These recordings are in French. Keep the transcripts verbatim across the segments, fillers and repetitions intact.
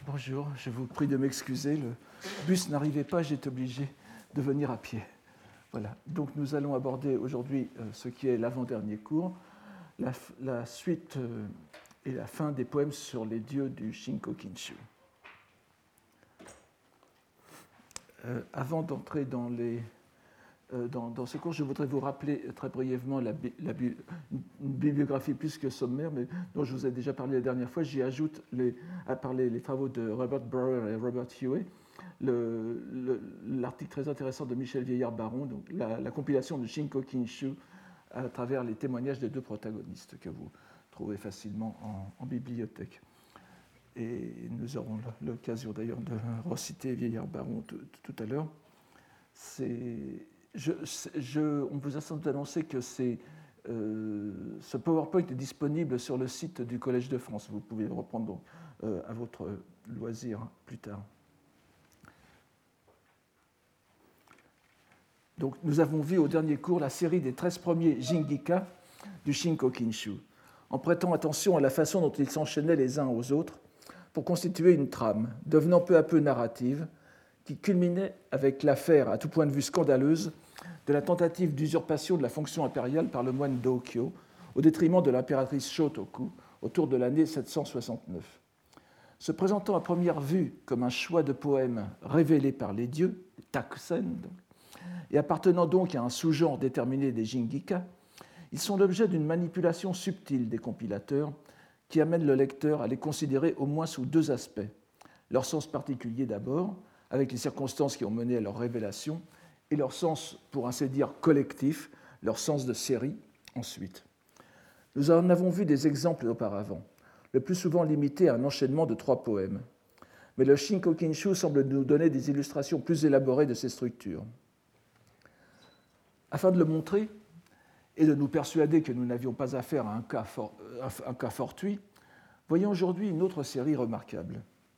Bonjour, je vous prie de m'excuser, le bus n'arrivait pas, j'étais obligé de venir à pied. Voilà, donc nous allons aborder aujourd'hui euh, ce qui est l'avant-dernier cours, la, la suite euh, et la fin des poèmes sur les dieux du Shinko-Kinshu. Euh, avant d'entrer dans, les, euh, dans, dans ce cours, je voudrais vous rappeler très brièvement la, la, une bibliographie plus que sommaire, mais dont je vous ai déjà parlé la dernière fois. J'y ajoute, les, à parler les travaux de Robert Brower et Robert Huey, le, le, l'article très intéressant de Michel Vieillard-Baron, donc la, la compilation de Shinko-Kinshu à travers les témoignages des deux protagonistes que vous trouvez facilement en, en bibliothèque. Et nous aurons l'occasion d'ailleurs de reciter Vieillard-Baron tout, tout à l'heure. C'est, je, je, on vous a sans doute annoncé que c'est, euh, ce PowerPoint est disponible sur le site du Collège de France. Vous pouvez le reprendre donc, euh, à votre loisir plus tard. Donc, nous avons vu au dernier cours la série des treize premiers Jingika du Shinko-Kinshu, en prêtant attention à la façon dont ils s'enchaînaient les uns aux autres pour constituer une trame, devenant peu à peu narrative, qui culminait avec l'affaire, à tout point de vue scandaleuse, de la tentative d'usurpation de la fonction impériale par le moine Dōkyō, au détriment de l'impératrice Shotoku, autour de l'année sept cent soixante-neuf. Se présentant à première vue comme un choix de poèmes révélés par les dieux, takusen, donc, et appartenant donc à un sous-genre déterminé des Jingika, ils sont l'objet d'une manipulation subtile des compilateurs qui amène le lecteur à les considérer au moins sous deux aspects. Leur sens particulier d'abord, avec les circonstances qui ont mené à leur révélation, et leur sens, pour ainsi dire, collectif, leur sens de série, ensuite. Nous en avons vu des exemples auparavant, le plus souvent limités à un enchaînement de trois poèmes. Mais le Shinko-Kinshu semble nous donner des illustrations plus élaborées de ces structures. Afin de le montrer, et de nous persuader que nous n'avions pas affaire à un cas, for, un cas fortuit, voyons aujourd'hui une autre série remarquable.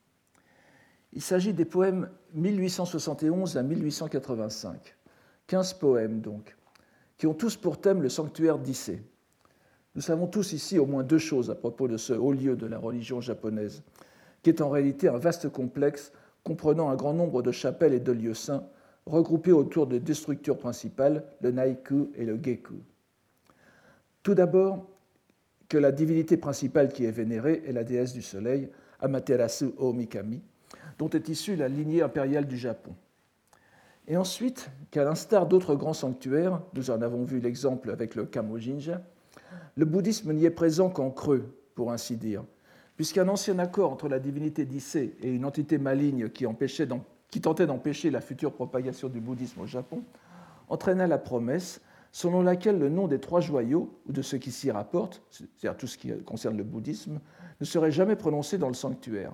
Il s'agit des poèmes mille huit cent soixante et onze à mille huit cent quatre-vingt-cinq, quinze poèmes donc, qui ont tous pour thème le sanctuaire d'Issé. Nous savons tous ici au moins deux choses à propos de ce haut lieu de la religion japonaise, qui est en réalité un vaste complexe comprenant un grand nombre de chapelles et de lieux saints, regroupés autour de deux structures principales, le Naiku et le Geku. Tout d'abord, que la divinité principale qui est vénérée est la déesse du soleil, Amaterasu Ōmikami, dont est issue la lignée impériale du Japon. Et ensuite, qu'à l'instar d'autres grands sanctuaires, nous en avons vu l'exemple avec le Kamojinja, le bouddhisme n'y est présent qu'en creux, pour ainsi dire, puisqu'un ancien accord entre la divinité d'Issé et une entité maligne qui, empêchait qui tentait d'empêcher la future propagation du bouddhisme au Japon entraîna la promesse selon laquelle le nom des trois joyaux, ou de ce qui s'y rapporte, c'est-à-dire tout ce qui concerne le bouddhisme, ne serait jamais prononcé dans le sanctuaire.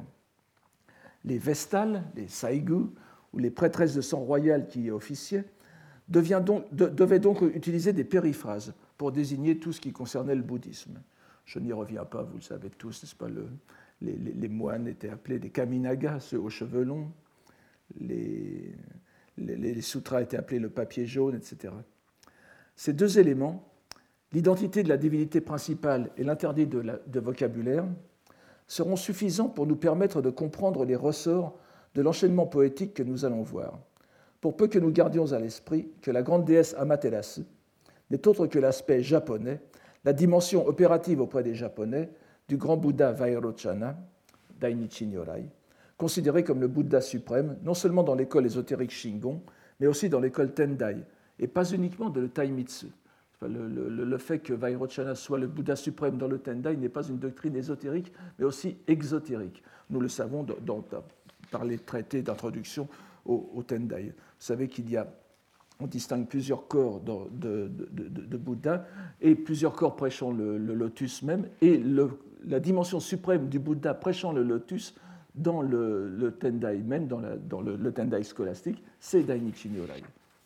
Les vestales, les saigu, ou les prêtresses de sang royal qui y officiaient, donc, de, devaient donc utiliser des périphrases pour désigner tout ce qui concernait le bouddhisme. Je n'y reviens pas, vous le savez tous, n'est-ce pas, le, les, les, les moines étaient appelés des kaminaga, ceux aux cheveux longs, les, les, les sutras étaient appelés le papier jaune, et cetera. Ces deux éléments, l'identité de la divinité principale et l'interdit de, la, de vocabulaire, seront suffisants pour nous permettre de comprendre les ressorts de l'enchaînement poétique que nous allons voir, pour peu que nous gardions à l'esprit que la grande déesse Amaterasu n'est autre que l'aspect japonais, la dimension opérative auprès des Japonais du grand Bouddha Vairochana, Dainichi Nyorai, considéré comme le Bouddha suprême, non seulement dans l'école ésotérique Shingon, mais aussi dans l'école Tendai, et pas uniquement de le Taimitsu. Le, le, le fait que Vairochana soit le Bouddha suprême dans le Tendai n'est pas une doctrine ésotérique, mais aussi exotérique. Nous le savons dans, dans, par les traités d'introduction au, au Tendai. Vous savez qu'il y a, on distingue plusieurs corps de, de, de, de, de Bouddha et plusieurs corps prêchant le, le lotus même, et le, la dimension suprême du Bouddha prêchant le lotus dans le, le Tendai même, dans, la, dans le, le Tendai scolastique, c'est Dainichi Nyorai.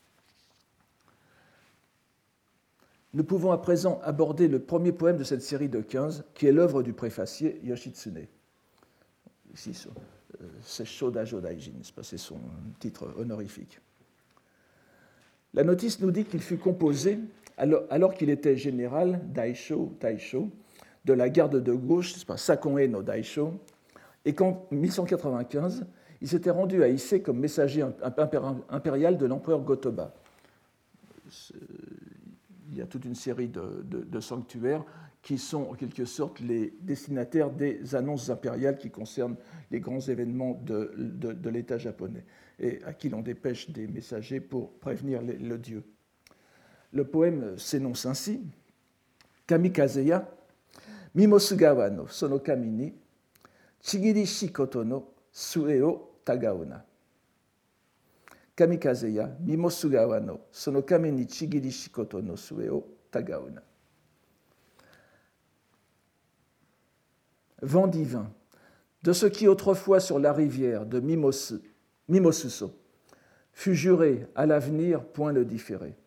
Nous pouvons à présent aborder le premier poème de cette série de quinze, qui est l'œuvre du préfacier Yoshitsune. Ici, c'est Shodajo Daijin, c'est son titre honorifique. La notice nous dit qu'il fut composé alors, alors qu'il était général Daisho, Taisho, de la garde de gauche, Sakon-e no Daisho, et qu'en mille cent quatre-vingt-quinze, il s'était rendu à Issei comme messager impérial de l'empereur Go-Toba. Il y a toute une série de, de, de sanctuaires qui sont en quelque sorte les destinataires des annonces impériales qui concernent les grands événements de, de, de l'État japonais et à qui l'on dépêche des messagers pour prévenir les, le dieu. Le poème s'énonce ainsi: Kamikazeya, Mimosugawa no sono kami ni chigiri shikoto no sue o tagaona. Kamikazeya, Mimosugawa no sono kami ni chigiri shikoto no sue o tagaona. Vent divin, de ce qui autrefois sur la rivière de Mimosu, Mimosuso fut juré à l'avenir point le différer.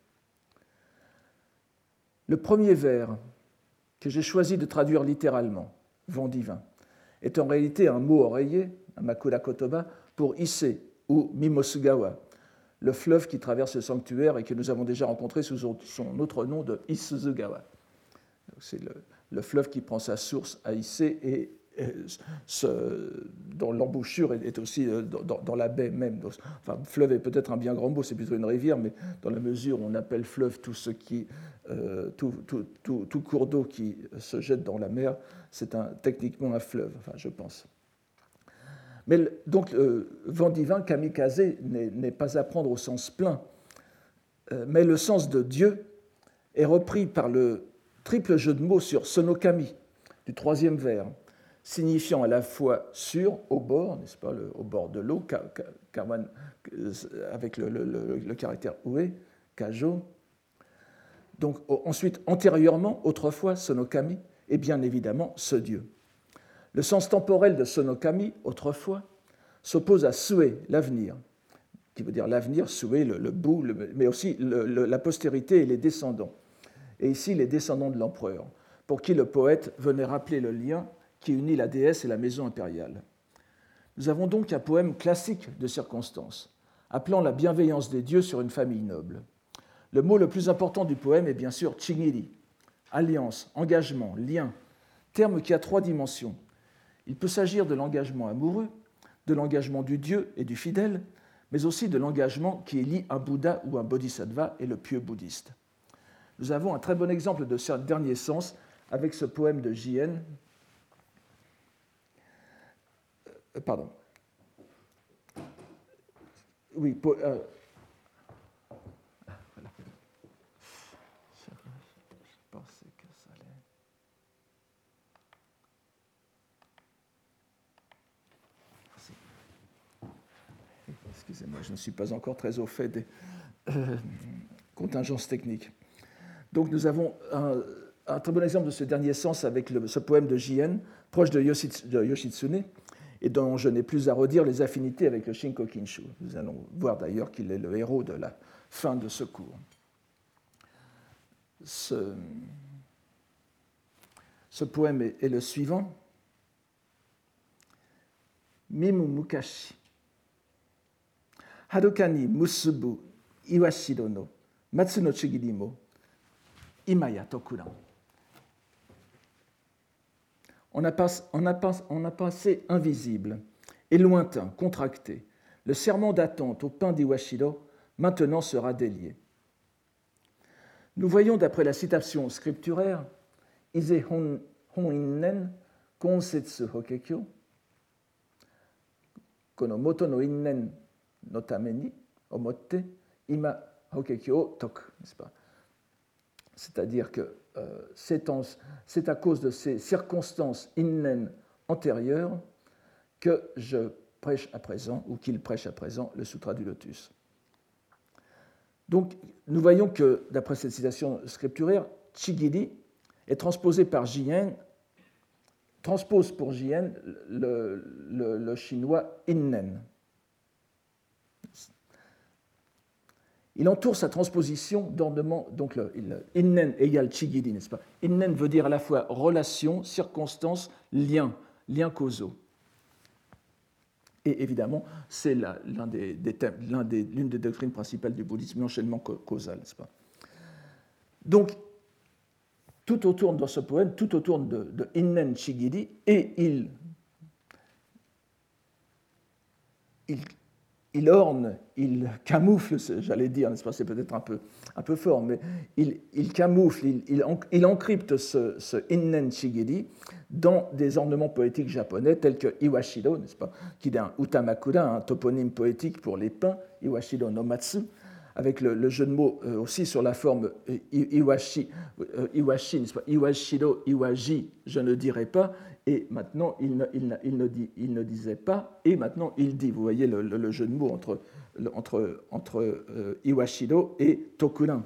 Le premier vers que j'ai choisi de traduire littéralement, vent divin, est en réalité un mot oreiller, un makura kotoba, pour Issei ou Mimosugawa, le fleuve qui traverse le sanctuaire et que nous avons déjà rencontré sous son autre nom de Isuzugawa. C'est le, le fleuve qui prend sa source à Issei et, et ce, dont l'embouchure est aussi dans, dans la baie même. Enfin, fleuve est peut-être un bien grand mot, c'est plutôt une rivière, mais dans la mesure où on appelle fleuve tout ce qui, euh, tout, tout, tout, tout cours d'eau qui se jette dans la mer, c'est un, techniquement un fleuve, enfin, je pense. Mais donc, euh, vent divin, kamikaze, n'est, n'est pas à prendre au sens plein, euh, mais le sens de Dieu est repris par le triple jeu de mots sur sonokami, du troisième vers, signifiant à la fois sur, au bord, n'est-ce pas, le, au bord de l'eau, ka, ka, kawan, avec le, le, le, le caractère ue, kajo. Donc ensuite, antérieurement, autrefois, sonokami, et bien évidemment ce Dieu. Le sens temporel de sonokami, autrefois, s'oppose à sue, l'avenir, qui veut dire l'avenir, sue, le, le bout, le, mais aussi le, le, la postérité et les descendants. Et ici, les descendants de l'empereur, pour qui le poète venait rappeler le lien qui unit la déesse et la maison impériale. Nous avons donc un poème classique de circonstance, appelant la bienveillance des dieux sur une famille noble. Le mot le plus important du poème est bien sûr chigiri, alliance, engagement, lien, terme qui a trois dimensions. Il peut s'agir de l'engagement amoureux, de l'engagement du dieu et du fidèle, mais aussi de l'engagement qui lie un Bouddha ou un bodhisattva et le pieux bouddhiste. Nous avons un très bon exemple de ce dernier sens avec ce poème de Jien. Euh, pardon. Oui, po, euh, voilà. Je, je pensais que ça allait. Excusez-moi, je ne suis pas encore très au fait des euh, contingences techniques. Donc nous avons un, un très bon exemple de ce dernier sens avec le, ce poème de Jien, proche de, Yoshits, de Yoshitsune, et dont je n'ai plus à redire les affinités avec le Shinko Kinshu. Nous allons voir d'ailleurs qu'il est le héros de la fin de ce cours. Ce, ce poème est, est le suivant. Mimu mukashi, haruka ni musubu iwashiro no matsu no chigiri mo imaya tokuran. On a, pas, on, a pas, on a passé invisible et lointain, contracté. Le serment d'attente au pain d'Iwashiro maintenant sera délié. Nous voyons d'après la citation scripturaire Ise hon, hon innen konsetsu hokekyo kono moto no innen no tame ni omotte ima hokekyo toku, n'est-ce pas? C'est-à-dire que euh, c'est, en, c'est à cause de ces circonstances innen antérieures que je prêche à présent, ou qu'il prêche à présent, le Sutra du Lotus. Donc, nous voyons que, d'après cette citation scripturaire, Chigiri est transposé par Jien, transpose pour Jien le, le, le chinois innen. Il entoure sa transposition d'ornements, donc le, le innen égale chigiri, n'est-ce pas? Innen veut dire à la fois relation, circonstance, lien, lien causaux. Et évidemment, c'est la, l'un des, des thèmes, l'un des, l'une des doctrines principales du bouddhisme, l'enchaînement causal, n'est-ce pas? Donc, tout autour dans ce poème, tout autour de, de innen chigiri, et il il, il orne, il camoufle, j'allais dire, n'est-ce pas, c'est peut-être un peu, un peu fort, mais il, il camoufle, il, il, il encrypte ce, ce Innen Shigiri dans des ornements poétiques japonais tels que Iwashido, n'est-ce pas, qui est un Utamakura, un toponyme poétique pour les pins, Iwashido no Matsu, avec le, le jeu de mots euh, aussi sur la forme euh, Iwashi, euh, Iwashi, n'est-ce pas, Iwashido, Iwaji, je ne dirai pas, et maintenant il ne, il, ne, il, ne dit, il ne disait pas, et maintenant il dit. Vous voyez le, le, le jeu de mots entre, entre, entre euh, Iwashido et Tokurin.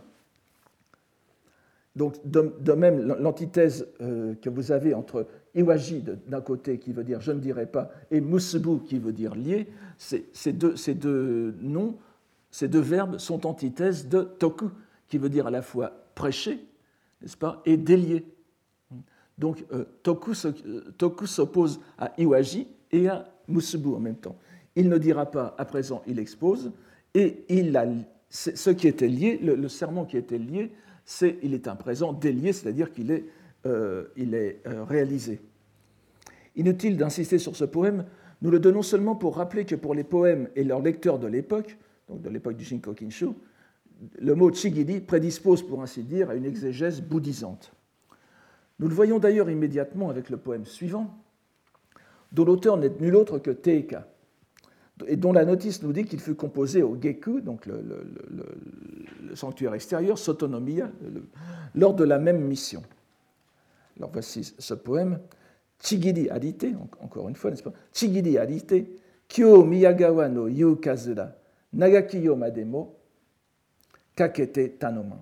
Donc, de, de même, l'antithèse euh, que vous avez entre Iwaji d'un côté, qui veut dire je ne dirai pas, et Musubu, qui veut dire lié, ces, ces, deux, ces deux noms, ces deux verbes sont antithèses de Toku, qui veut dire à la fois prêcher, n'est-ce pas, et délier. Donc, euh, Toku, Toku s'oppose à Iwaji et à Musubu en même temps. Il ne dira pas, à présent, il expose, et il a, ce qui était lié, le, le serment qui était lié, c'est il est un présent délié, c'est-à-dire qu'il est, euh, il est euh, réalisé. Inutile d'insister sur ce poème, nous le donnons seulement pour rappeler que pour les poèmes et leurs lecteurs de l'époque, donc de l'époque du Shinko Kinshu, le mot Chigiri prédispose, pour ainsi dire, à une exégèse bouddhisante. Nous le voyons d'ailleurs immédiatement avec le poème suivant, dont l'auteur n'est nul autre que Teika, et dont la notice nous dit qu'il fut composé au Geku, donc le, le, le, le sanctuaire extérieur, Sotonomiya, le, lors de la même mission. Alors voici ce poème. Chigiri arite, encore une fois, n'est-ce pas? Chigiri arite, kyo miyagawa no yu kazura, nagaki yo mademo, kakete tanoman.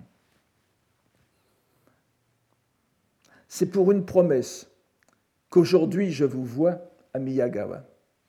C'est pour une promesse qu'aujourd'hui je vous vois à Miyagawa.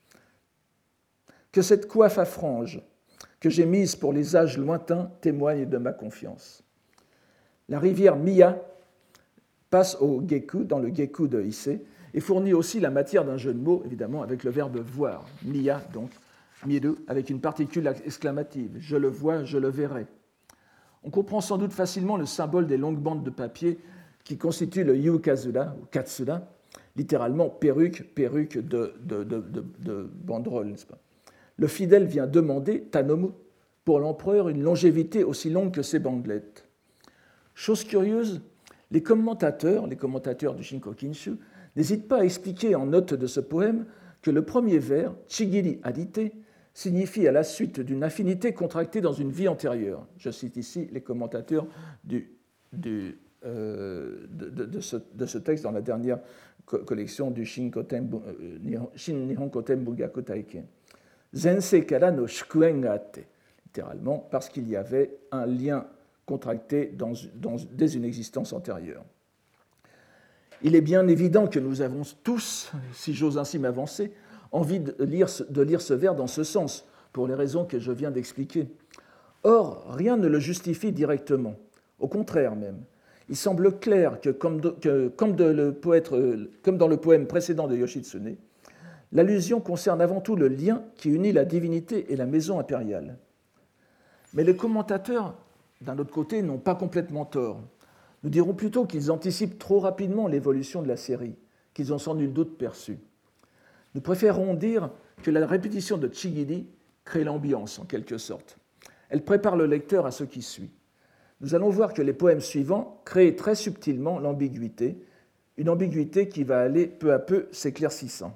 Que cette coiffe à franges que j'ai mise pour les âges lointains témoigne de ma confiance. La rivière Miya passe au Geku, dans le Geku de Issei, et fournit aussi la matière d'un jeu de mots, évidemment, avec le verbe voir. Miya, donc, miru, avec une particule exclamative. Je le vois, je le verrai. On comprend sans doute facilement le symbole des longues bandes de papier qui constituent le yukazura, ou katsura, littéralement perruque, perruque de, de, de, de, de banderole, n'est-ce pas? Le fidèle vient demander, Tanomu, pour l'empereur une longévité aussi longue que ses bandelettes. Chose curieuse, les commentateurs, les commentateurs du Shinko Kinshu, n'hésitent pas à expliquer en note de ce poème que le premier vers, Chigiri arite, signifie à la suite d'une affinité contractée dans une vie antérieure. Je cite ici les commentateurs du, du, euh, de, de, de, ce, de ce texte dans la dernière collection du Shinkoten, Shin Nihonkoten Bugaku Taiken. Zensei kara no shukuen ga atte, littéralement, parce qu'il y avait un lien contracté dans, dans, dès une existence antérieure. Il est bien évident que nous avons tous, si j'ose ainsi m'avancer, envie de lire, de lire ce vers dans ce sens, pour les raisons que je viens d'expliquer. Or, rien ne le justifie directement, au contraire même. Il semble clair que, comme, de, que, comme, de le poète, comme dans le poème précédent de Yoshitsune, l'allusion concerne avant tout le lien qui unit la divinité et la maison impériale. Mais les commentateurs, d'un autre côté, n'ont pas complètement tort. Nous dirons plutôt qu'ils anticipent trop rapidement l'évolution de la série, qu'ils ont sans nul doute perçue. Nous préférons dire que la répétition de Chigiri crée l'ambiance, en quelque sorte. Elle prépare le lecteur à ce qui suit. Nous allons voir que les poèmes suivants créent très subtilement l'ambiguïté, une ambiguïté qui va aller peu à peu s'éclaircissant.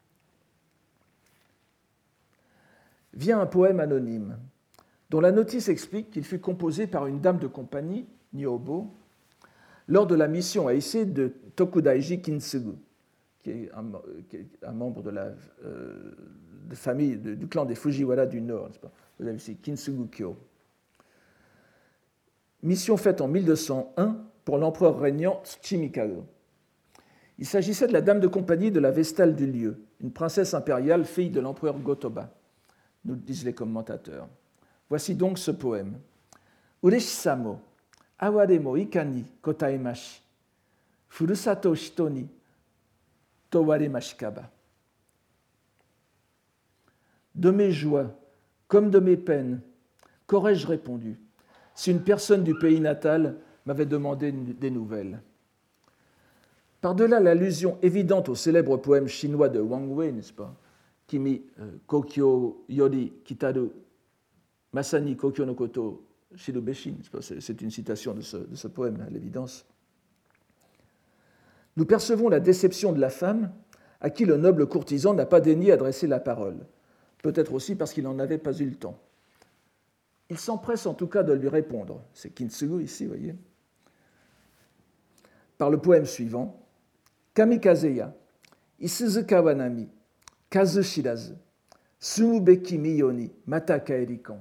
Vient un poème anonyme, dont la notice explique qu'il fut composé par une dame de compagnie, Nyobo, lors de la mission à Issei de Tokudaiji Kintsugu, qui est un, qui est un membre de la euh, de famille de, du clan des Fujiwara du Nord, n'est-ce pas? Vous avez ici Kintsugu-kyo. Mission faite en mille deux cent un pour l'empereur régnant Tsuchimikage. Il s'agissait de la dame de compagnie de la Vestale du lieu, une princesse impériale, fille de l'empereur Gotoba, nous disent les commentateurs. Voici donc ce poème. Ureshisa-mo, aware mo ikani kotaemashi, furusato hito ni towaremashikaba. De mes joies, comme de mes peines, qu'aurais-je répondu si une personne du pays natal m'avait demandé des nouvelles? Par-delà l'allusion évidente au célèbre poème chinois de Wang Wei, n'est-ce pas, Kimi Kokyo Yori Kitaru Masani Kokyo no Koto Shirubeshin. C'est une citation de ce, de ce poème, à l'évidence. Nous percevons la déception de la femme à qui le noble courtisan n'a pas daigné adresser la parole, peut-être aussi parce qu'il n'en avait pas eu le temps. Il s'empresse en tout cas de lui répondre, c'est Kintsugu ici, vous voyez, par le poème suivant, Kamikazeya, Isuzukawa nami, Kazu shirazu, Sumubeki miyoni, mata kaerikan.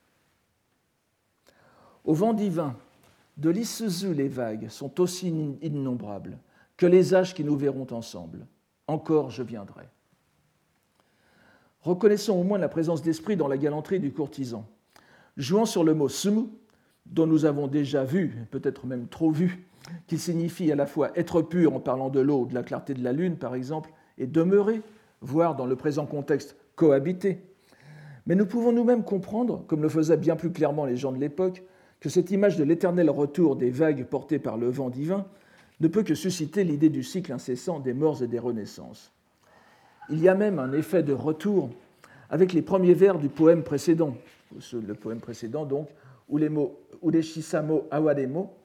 Au vent divin, de l'Isuzu les vagues sont aussi innombrables que les âges qui nous verront ensemble. Encore je viendrai. Reconnaissons au moins la présence d'esprit dans la galanterie du courtisan. Jouant sur le mot sumu, dont nous avons déjà vu, peut-être même trop vu, qu'il signifie à la fois être pur en parlant de l'eau ou de la clarté de la lune, par exemple, et demeurer, voire dans le présent contexte, cohabiter. Mais nous pouvons nous-mêmes comprendre, comme le faisaient bien plus clairement les gens de l'époque, que cette image de l'éternel retour des vagues portées par le vent divin ne peut que susciter l'idée du cycle incessant des morts et des renaissances. Il y a même un effet de retour avec les premiers vers du poème précédent, le poème précédent donc, où les mots Ureshisamo Awaremo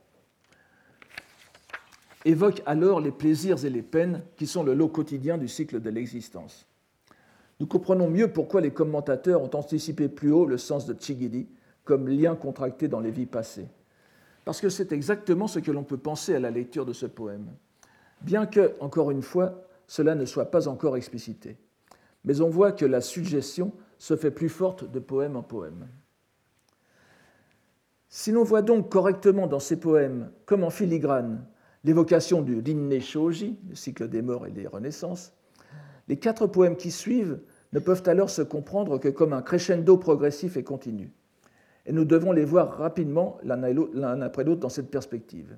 évoquent alors les plaisirs et les peines qui sont le lot quotidien du cycle de l'existence. Nous comprenons mieux pourquoi les commentateurs ont anticipé plus haut le sens de Chigiri comme lien contracté dans les vies passées. Parce que c'est exactement ce que l'on peut penser à la lecture de ce poème, bien que, encore une fois, cela ne soit pas encore explicité. Mais on voit que la suggestion se fait plus forte de poème en poème. Si l'on voit donc correctement dans ces poèmes, comme en filigrane, l'évocation du Rinne Shoji, le cycle des morts et des renaissances, les quatre poèmes qui suivent ne peuvent alors se comprendre que comme un crescendo progressif et continu. Et nous devons les voir rapidement l'un après l'autre dans cette perspective.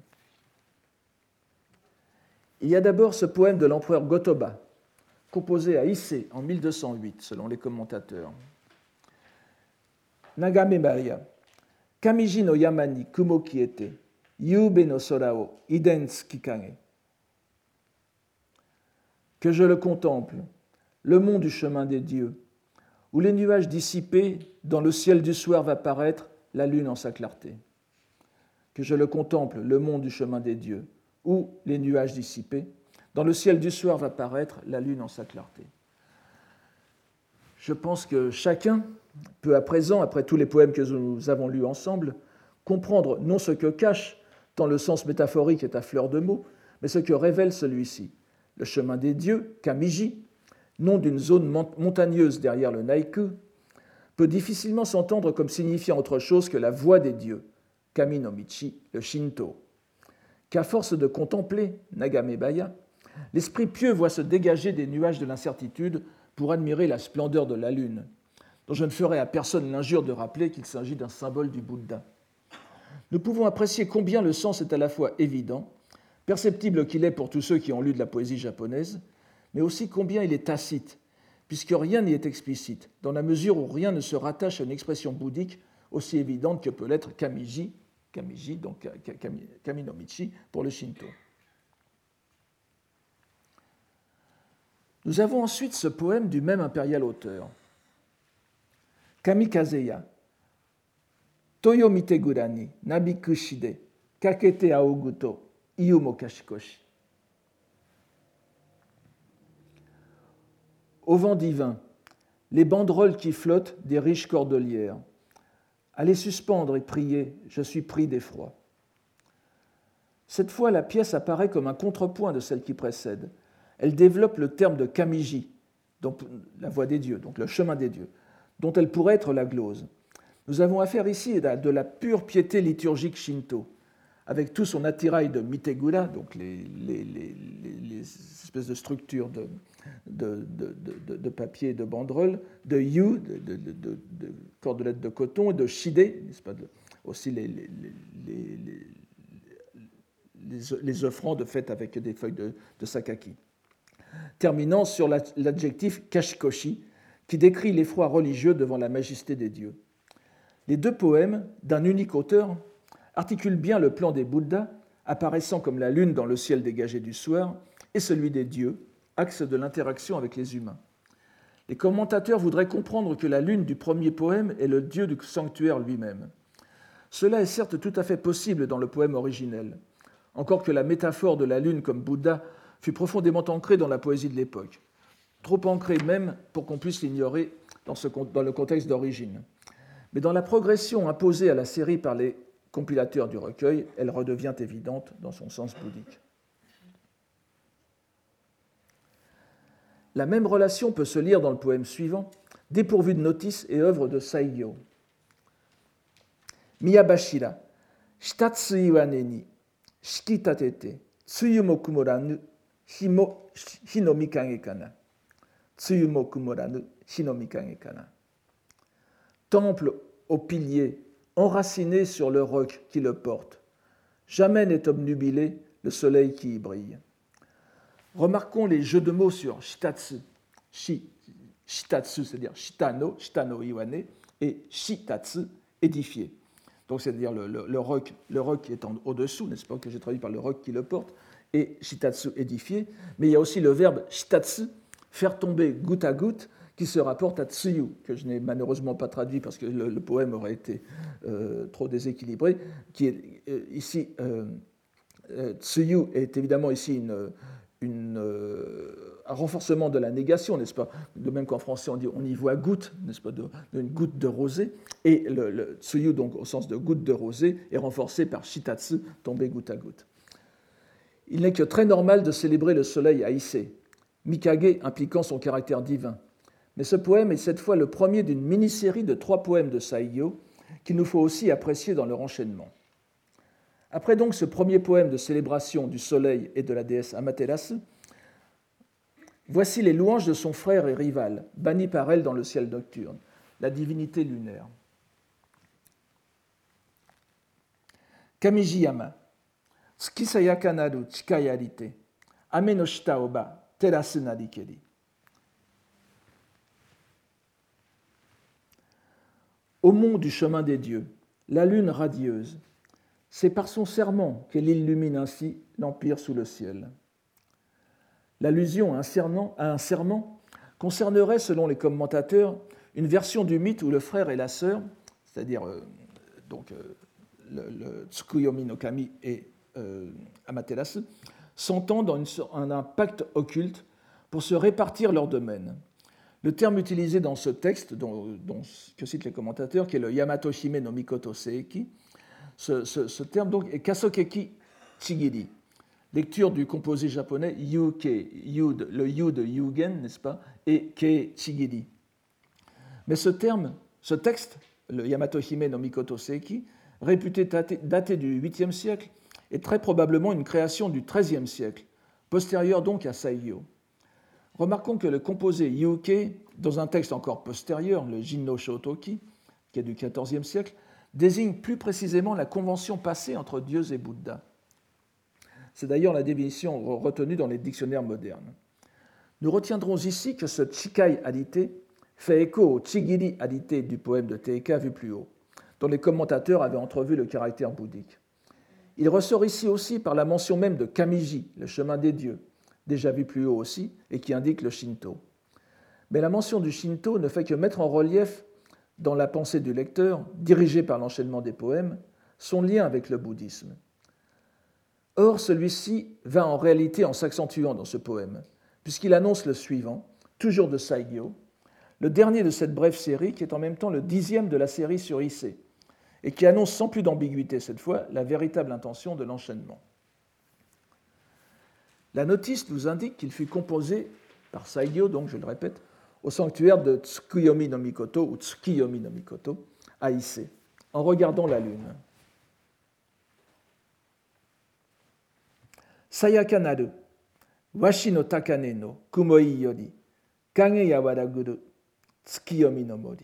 Il y a d'abord ce poème de l'empereur Gotoba, composé à Ise en mille deux cent huit, selon les commentateurs. Nagame Maya, Kamiji no yama ni kumo kiete, yube no sora o iden tsukikage. Que je le contemple, le mont du chemin des dieux, où les nuages dissipés, dans le ciel du soir va paraître la lune en sa clarté. Que je le contemple, le mont du chemin des dieux, où les nuages dissipés, dans le ciel du soir va paraître la lune en sa clarté. Je pense que chacun peut à présent, après tous les poèmes que nous avons lus ensemble, comprendre non ce que cache, tant le sens métaphorique est à fleur de mots, mais ce que révèle celui-ci. Le chemin des dieux, Kamiji, nom d'une zone montagneuse derrière le Naiku, peut difficilement s'entendre comme signifiant autre chose que la voie des dieux, Kami no Michi, le Shinto. Qu'à force de contempler Nagame Baya, l'esprit pieux voit se dégager des nuages de l'incertitude pour admirer la splendeur de la lune, dont je ne ferai à personne l'injure de rappeler qu'il s'agit d'un symbole du Bouddha. Nous pouvons apprécier combien le sens est à la fois évident, perceptible qu'il est pour tous ceux qui ont lu de la poésie japonaise, mais aussi combien il est tacite, puisque rien n'y est explicite, dans la mesure où rien ne se rattache à une expression bouddhique aussi évidente que peut l'être Kamiji, Kamiji, donc Kami no Michi, pour le Shinto. Nous avons ensuite ce poème du même impérial auteur. Kamikazeya, Toyo mitegura ni nabikushide, kakete aoguto, iu mo kashikoshi. Au vent divin, les banderoles qui flottent des riches cordelières. À les suspendre et prier, je suis pris d'effroi. Cette fois, la pièce apparaît comme un contrepoint de celle qui précède. Elle développe le terme de Kamiji, donc la voie des dieux, donc le chemin des dieux, dont elle pourrait être la glose. Nous avons affaire ici à de la pure piété liturgique shinto, avec tout son attirail de mitegura, donc les, les, les, les espèces de structures de, de, de, de, de papier et de banderoles, de yu, de, de, de, de, de cordelettes de coton, et de shide, n'est-ce pas, de, aussi les, les, les, les, les, les offrandes faites avec des feuilles de, de sakaki. Terminant sur l'adjectif kashikoshi, qui décrit l'effroi religieux devant la majesté des dieux. Les deux poèmes, d'un unique auteur, articulent bien le plan des Bouddhas, apparaissant comme la lune dans le ciel dégagé du soir, et celui des dieux, axe de l'interaction avec les humains. Les commentateurs voudraient comprendre que la lune du premier poème est le dieu du sanctuaire lui-même. Cela est certes tout à fait possible dans le poème originel, encore que la métaphore de la lune comme Bouddha fut profondément ancrée dans la poésie de l'époque, trop ancrée même pour qu'on puisse l'ignorer dans, ce, dans le contexte d'origine. Mais dans la progression imposée à la série par les compilateurs du recueil, elle redevient évidente dans son sens bouddhique. La même relation peut se lire dans le poème suivant, dépourvu de notice et œuvre de Saigyo. Miyabashira, shitatsu iwane ni, shikitatete, tsuyu mo kumoranu, hino mikage kana. Tsuyu mo kumoranu, hino mikage kana. Temple aux piliers, enraciné sur le roc qui le porte. Jamais n'est obnubilé le soleil qui y brille. Remarquons les jeux de mots sur shitatsu. Shi, shitatsu, c'est-à-dire shitano, shitano iwane, et shitatsu, édifié. Donc, c'est-à-dire le, le, le, roc, le roc qui est en, au-dessous, n'est-ce pas, que j'ai traduit par le roc qui le porte, et shitatsu, édifié. Mais il y a aussi le verbe shitatsu, faire tomber goutte à goutte, qui se rapporte à tsuyu, que je n'ai malheureusement pas traduit parce que le, le poème aurait été euh, trop déséquilibré, qui est euh, ici, euh, euh, tsuyu est évidemment ici une, une, euh, un renforcement de la négation, n'est-ce pas? De même qu'en français on dit on y voit goutte, n'est-ce pas, de, d'une goutte de rosée, et le, le tsuyu, donc au sens de goutte de rosée, est renforcé par shitatsu, tomber goutte à goutte. Il n'est que très normal de célébrer le soleil à Issei, Mikage impliquant son caractère divin. Mais ce poème est cette fois le premier d'une mini-série de trois poèmes de Saigyo qu'il nous faut aussi apprécier dans leur enchaînement. Après donc ce premier poème de célébration du soleil et de la déesse Amaterasu, voici les louanges de son frère et rival, banni par elle dans le ciel nocturne, la divinité lunaire. Kamijiyama, tsukisayaka naru chikayarite, ame no shita oba terasu narikeri. Au mont du chemin des dieux, la lune radieuse, c'est par son serment qu'elle illumine ainsi l'empire sous le ciel. L'allusion à un serment, à un serment concernerait, selon les commentateurs, une version du mythe où le frère et la sœur, c'est-à-dire euh, donc, euh, le, le Tsukuyomi no Kami et euh, Amaterasu, s'entendent dans une, un, un pacte occulte pour se répartir leur domaine. Le terme utilisé dans ce texte, dont, dont, que citent les commentateurs, qui est le Yamato Hime no Mikoto Seiki, ce, ce, ce terme donc est Kasokeki Chigiri, lecture du composé japonais Yuke, Yud, le Yu de Yugen, n'est-ce pas, et Ke Chigiri. Mais ce terme, ce texte, le Yamato Hime no Mikoto Seiki, réputé daté du huitième siècle, est très probablement une création du treizième siècle, postérieure donc à Saigyo. Remarquons que le composé Yuke, dans un texte encore postérieur, le Jinno Shotoki, qui est du quatorzième siècle, désigne plus précisément la convention passée entre dieux et Bouddha. C'est d'ailleurs la définition retenue dans les dictionnaires modernes. Nous retiendrons ici que ce Chikai Adité fait écho au Chigiri Adité du poème de Teika vu plus haut, dont les commentateurs avaient entrevu le caractère bouddhique. Il ressort ici aussi par la mention même de Kamiji, le chemin des dieux, déjà vu plus haut aussi, et qui indique le Shinto. Mais la mention du Shinto ne fait que mettre en relief, dans la pensée du lecteur, dirigée par l'enchaînement des poèmes, son lien avec le bouddhisme. Or, celui-ci va en réalité en s'accentuant dans ce poème, puisqu'il annonce le suivant, toujours de Saigyo, le dernier de cette brève série, qui est en même temps le dixième de la série sur Issei, et qui annonce sans plus d'ambiguïté cette fois la véritable intention de l'enchaînement. La notice nous indique qu'il fut composé par Saigyo, donc je le répète, au sanctuaire de Tsukuyomi no Mikoto ou Tsukiyomi no Mikoto à Issei, en regardant la lune. Sayaka naru, washi no takane no kumoi yori, kage yawaraguru, Tsukiyomi no mori.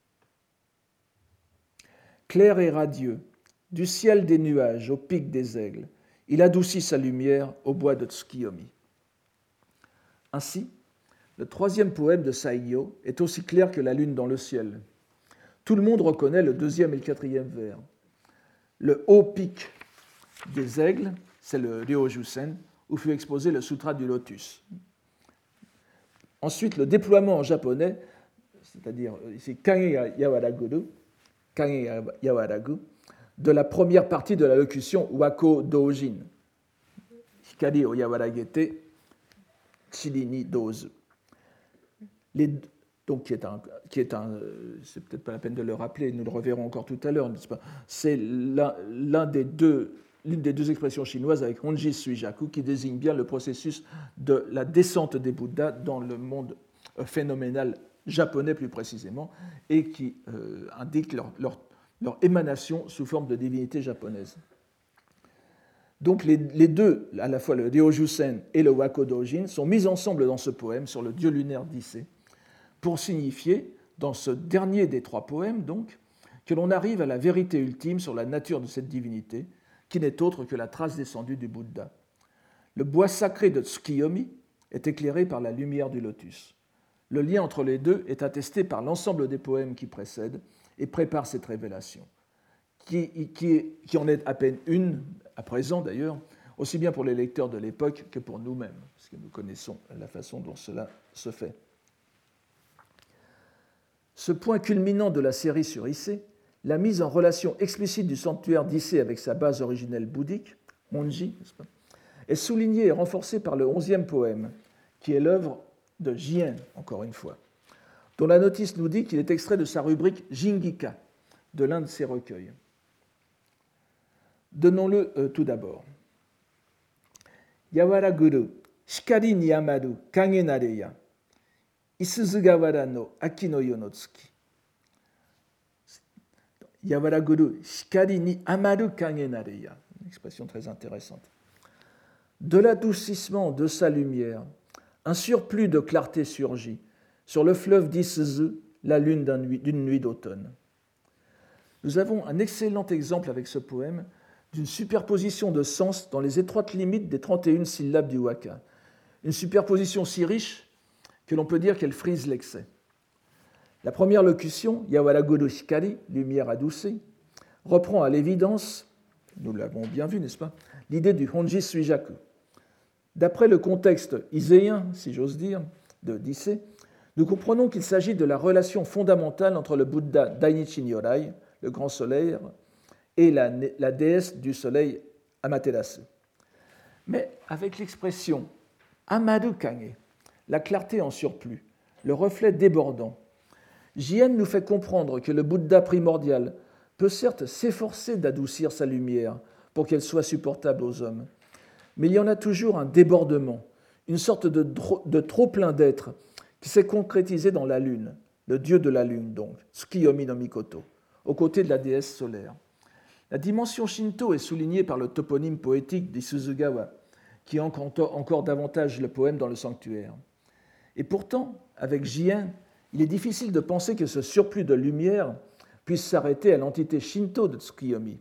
Clair et radieux, du ciel des nuages au pic des aigles, il adoucit sa lumière au bois de Tsukiyomi. Ainsi, le troisième poème de Saigyo est aussi clair que la lune dans le ciel. Tout le monde reconnaît le deuxième et le quatrième vers. Le haut pic des aigles, c'est le Ryojusen, où fut exposé le Sutra du Lotus. Ensuite, le déploiement en japonais, c'est-à-dire ici Kage Yawaragu, Kage Yawaragu, de la première partie de la locution Wako Dojin. Hikari o yawaragete, chiri ni dozu. Les, donc, qui est un, qui est un, c'est peut-être pas la peine de le rappeler, nous le reverrons encore tout à l'heure, n'est-ce pas ? C'est l'un, l'un des deux, l'une des deux expressions chinoises avec Honji Suijaku qui désigne bien le processus de la descente des Bouddhas dans le monde phénoménal japonais plus précisément, et qui euh, indique leur, leur, leur émanation sous forme de divinité japonaise. Donc les, les deux, à la fois le Ryojusen et le Wako Dojin, sont mis ensemble dans ce poème sur le dieu lunaire d'Issei, pour signifier, dans ce dernier des trois poèmes, donc, que l'on arrive à la vérité ultime sur la nature de cette divinité, qui n'est autre que la trace descendue du Bouddha. Le bois sacré de Tsukiyomi est éclairé par la lumière du lotus. Le lien entre les deux est attesté par l'ensemble des poèmes qui précèdent et préparent cette révélation, qui, qui, qui en est à peine une, à présent d'ailleurs, aussi bien pour les lecteurs de l'époque que pour nous-mêmes, parce que nous connaissons la façon dont cela se fait. Ce point culminant de la série sur Issei, la mise en relation explicite du sanctuaire d'Issei avec sa base originelle bouddhique, Honji, n'est-ce pas, est soulignée et renforcée par le onzième poème, qui est l'œuvre de Jien, encore une fois, dont la notice nous dit qu'il est extrait de sa rubrique Jingika, de l'un de ses recueils. Donnons-le euh, tout d'abord. Yawaraguru, shikari ni amaru, kage nareya, Isuzugawara no aki no yo no tsuki. Yawaraguru, shikari ni amaru kage nareya. Une expression très intéressante. De l'adoucissement de sa lumière, un surplus de clarté surgit sur le fleuve d'Isuzu, la lune d'une nuit d'automne. Nous avons un excellent exemple avec ce poème d'une superposition de sens dans les étroites limites des trente et une syllabes du waka. Une superposition si riche que l'on peut dire qu'elle frise l'excès. La première locution, Yawaraguru Hikari, lumière adoucie, reprend à l'évidence, nous l'avons bien vu, n'est-ce pas, l'idée du Honji Suijaku. D'après le contexte iséen, si j'ose dire, de d'Issei, nous comprenons qu'il s'agit de la relation fondamentale entre le Bouddha Dainichi Nyorai, le grand soleil, et la, la déesse du soleil Amaterasu. Mais avec l'expression Amaru Kage, la clarté en surplus, le reflet débordant, Jien nous fait comprendre que le Bouddha primordial peut certes s'efforcer d'adoucir sa lumière pour qu'elle soit supportable aux hommes, mais il y en a toujours un débordement, une sorte de, de trop-plein d'être qui s'est concrétisé dans la lune, le dieu de la lune donc, Tsukiyomi no Mikoto, aux côtés de la déesse solaire. La dimension Shinto est soulignée par le toponyme poétique d'Isuzugawa, qui ancre encore davantage le poème dans le sanctuaire. Et pourtant, avec Jien, il est difficile de penser que ce surplus de lumière puisse s'arrêter à l'entité Shinto de Tsukiyomi.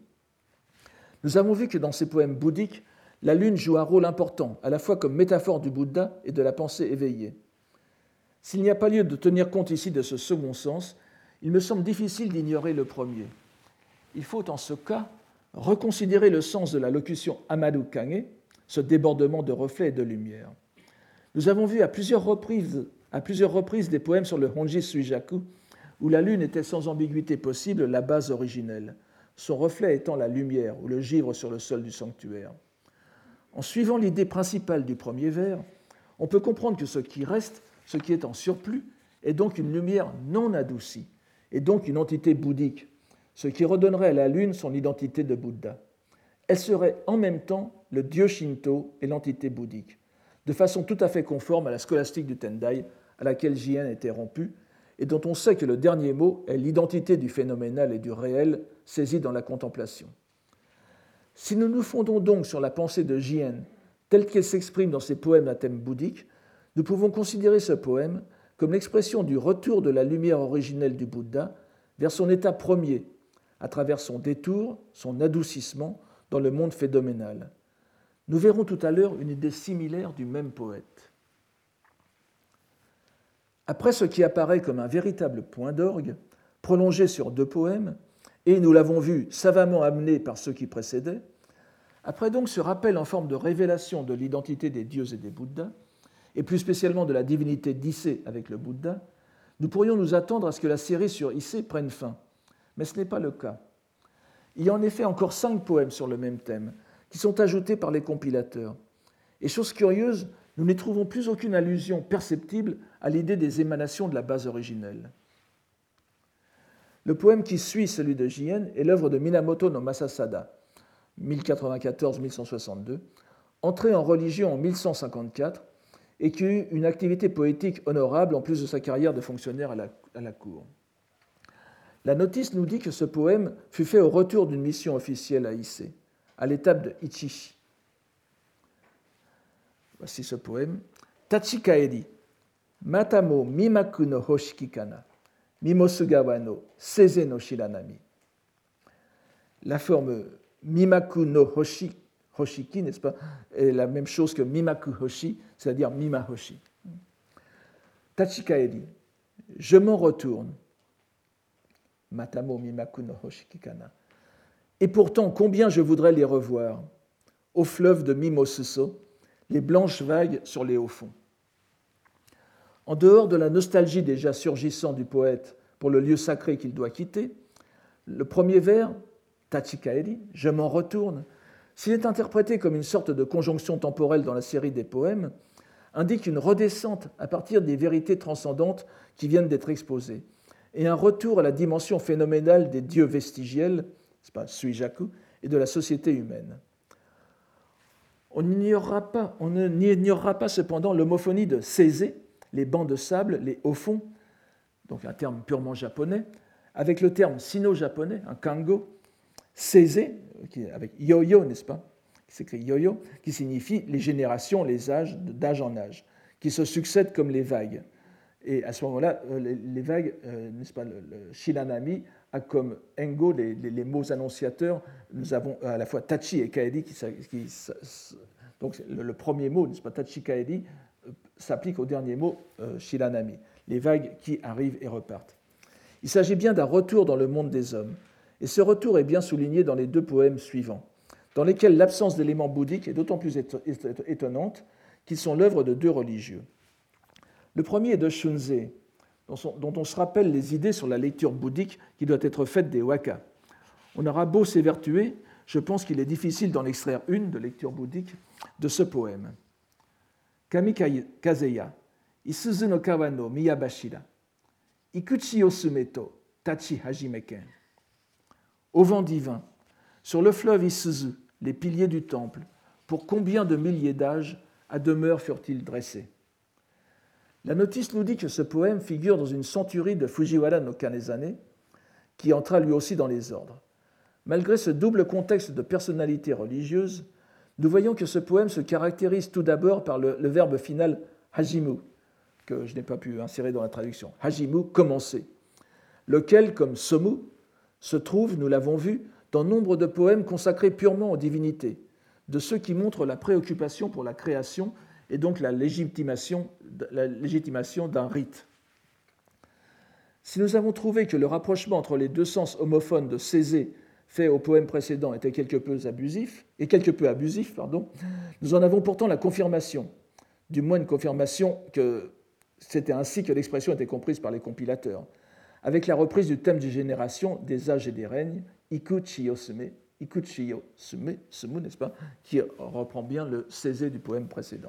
Nous avons vu que dans ces poèmes bouddhiques, la lune joue un rôle important, à la fois comme métaphore du Bouddha et de la pensée éveillée. S'il n'y a pas lieu de tenir compte ici de ce second sens, il me semble difficile d'ignorer le premier. Il faut en ce cas reconsidérer le sens de la locution Amaru Kage, ce débordement de reflets et de lumière. Nous avons vu à plusieurs reprises, à plusieurs reprises des poèmes sur le Honji Suijaku où la lune était sans ambiguïté possible la base originelle, son reflet étant la lumière ou le givre sur le sol du sanctuaire. En suivant l'idée principale du premier vers, on peut comprendre que ce qui reste, ce qui est en surplus, est donc une lumière non adoucie, et donc une entité bouddhique, ce qui redonnerait à la lune son identité de Bouddha. Elle serait en même temps le dieu Shinto et l'entité bouddhique, de façon tout à fait conforme à la scolastique du Tendai, à laquelle Jien était rompu, et dont on sait que le dernier mot est l'identité du phénoménal et du réel saisi dans la contemplation. Si nous nous fondons donc sur la pensée de Jien, telle qu'elle s'exprime dans ses poèmes à thème bouddhique, nous pouvons considérer ce poème comme l'expression du retour de la lumière originelle du Bouddha vers son état premier, à travers son détour, son adoucissement dans le monde phénoménal. Nous verrons tout à l'heure une idée similaire du même poète. Après ce qui apparaît comme un véritable point d'orgue, prolongé sur deux poèmes, et nous l'avons vu savamment amené par ceux qui précédaient, après donc ce rappel en forme de révélation de l'identité des dieux et des Bouddhas, et plus spécialement de la divinité d'Issé avec le Bouddha, nous pourrions nous attendre à ce que la série sur Issé prenne fin. Mais ce n'est pas le cas. Il y a en effet encore cinq poèmes sur le même thème, qui sont ajoutés par les compilateurs. Et chose curieuse, nous n'y trouvons plus aucune allusion perceptible à l'idée des émanations de la base originelle. Le poème qui suit celui de Jien est l'œuvre de Minamoto no Masasada, mille quatre-vingt-quatorze à mille cent soixante-deux, entré en religion en mille cent cinquante-quatre et qui eut une activité poétique honorable en plus de sa carrière de fonctionnaire à la, à la cour. La notice nous dit que ce poème fut fait au retour d'une mission officielle à Issé, à l'étape de Ichishi. Voici ce poème. Tachikaeri, matamo mimaku no hoshiki kana, mimosugawa no seize no shiranami. La forme mimaku no hoshi, hoshiki, n'est-ce pas, est la même chose que mimaku hoshi, c'est-à-dire mima hoshi. Tachikaeri, je m'en retourne. Matamo mimaku no hoshiki kana. Et pourtant, combien je voudrais les revoir, au fleuve de Mimosuso, les blanches vagues sur les hauts fonds. En dehors de la nostalgie déjà surgissant du poète pour le lieu sacré qu'il doit quitter, le premier vers, Tachikaeri, je m'en retourne, s'il est interprété comme une sorte de conjonction temporelle dans la série des poèmes, indique une redescente à partir des vérités transcendantes qui viennent d'être exposées, et un retour à la dimension phénoménale des dieux vestigiels, c'est pas Suijaku, et de la société humaine. On n'ignorera pas, on n'ignorera pas cependant l'homophonie de seize, les bancs de sable, les hauts fonds, donc un terme purement japonais, avec le terme sino-japonais, un kango, seize, avec yo-yo, n'est-ce pas, qui s'écrit yo-yo, qui signifie les générations, les âges, d'âge en âge, qui se succèdent comme les vagues. Et à ce moment-là, les vagues, n'est-ce pas, le, le shiranami a comme engo les, les, les mots annonciateurs. Nous avons à la fois tachi et kaeri qui, qui donc le, le premier mot, n'est-ce pas, tachi kaeri, s'applique au dernier mot euh, shiranami, les vagues qui arrivent et repartent. Il s'agit bien d'un retour dans le monde des hommes, et ce retour est bien souligné dans les deux poèmes suivants, dans lesquels l'absence d'éléments bouddhiques est d'autant plus étonnante qu'ils sont l'œuvre de deux religieux. Le premier est de Shunze, dont on se rappelle les idées sur la lecture bouddhique qui doit être faite des waka. On aura beau s'évertuer, je pense qu'il est difficile d'en extraire une de lecture bouddhique de ce poème. Kami kazeya, isuzu no kawa no miyabashira, ikuchi osumeto tachi hajimeken. Au vent divin, sur le fleuve Isuzu, les piliers du temple, pour combien de milliers d'âges à demeure furent-ils dressés? La notice nous dit que ce poème figure dans une centurie de Fujiwara no Kanezane, qui entra lui aussi dans les ordres. Malgré ce double contexte de personnalité religieuse, nous voyons que ce poème se caractérise tout d'abord par le, le verbe final hajimu, que je n'ai pas pu insérer dans la traduction, hajimu, commencer, lequel, comme somu, se trouve, nous l'avons vu, dans nombre de poèmes consacrés purement aux divinités, de ceux qui montrent la préoccupation pour la création et donc la légitimation, la légitimation d'un rite. Si nous avons trouvé que le rapprochement entre les deux sens homophones de seize fait au poème précédent était quelque peu abusif, et quelque peu abusif, pardon, nous en avons pourtant la confirmation, du moins une confirmation que c'était ainsi que l'expression était comprise par les compilateurs, avec la reprise du thème des générations, des âges et des règnes, Iku Chiyo Sume, Iku Chiyo Sume, Sumu, n'est-ce pas, qui reprend bien le seize du poème précédent.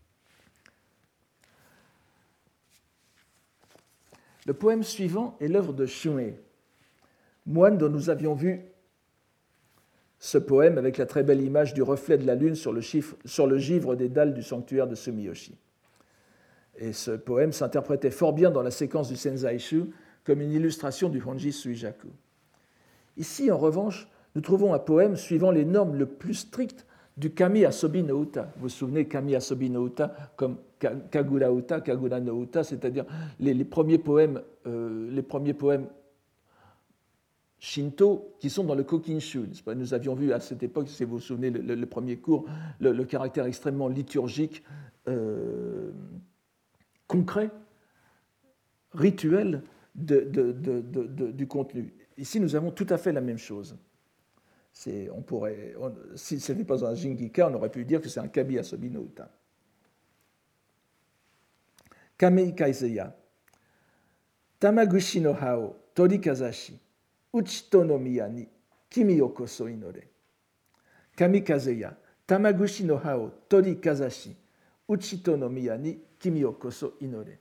Le poème suivant est l'œuvre de Shun'ei, moine dont nous avions vu ce poème avec la très belle image du reflet de la lune sur le, chiffre, sur le givre des dalles du sanctuaire de Sumiyoshi. Et ce poème s'interprétait fort bien dans la séquence du Senzaishu comme une illustration du Honji Suijaku. Ici, en revanche, nous trouvons un poème suivant les normes les plus strictes du Kami Asobi no Uta. Vous vous souvenez, Kami Asobi no Uta comme Kagura Uta, Kagura no Uta, c'est-à-dire les, les, premiers poèmes, euh, les premiers poèmes Shinto qui sont dans le Kokinshu. Nous avions vu à cette époque, si vous vous souvenez, le, le, le premier cours, le, le caractère extrêmement liturgique, euh, concret, rituel de, de, de, de, de, du contenu. Ici, nous avons tout à fait la même chose. C'est, on pourrait, on, si ce n'était pas un Jingika, on aurait pu dire que c'est un Kabi Asobi no Uta. kamikazeya, tamagushi no ha o torikazashi, uchito no miya ni kimi o koso inore. Kamikazeya, tamagushi no ha o torikazashi, uchito no miya ni kimi o koso inore.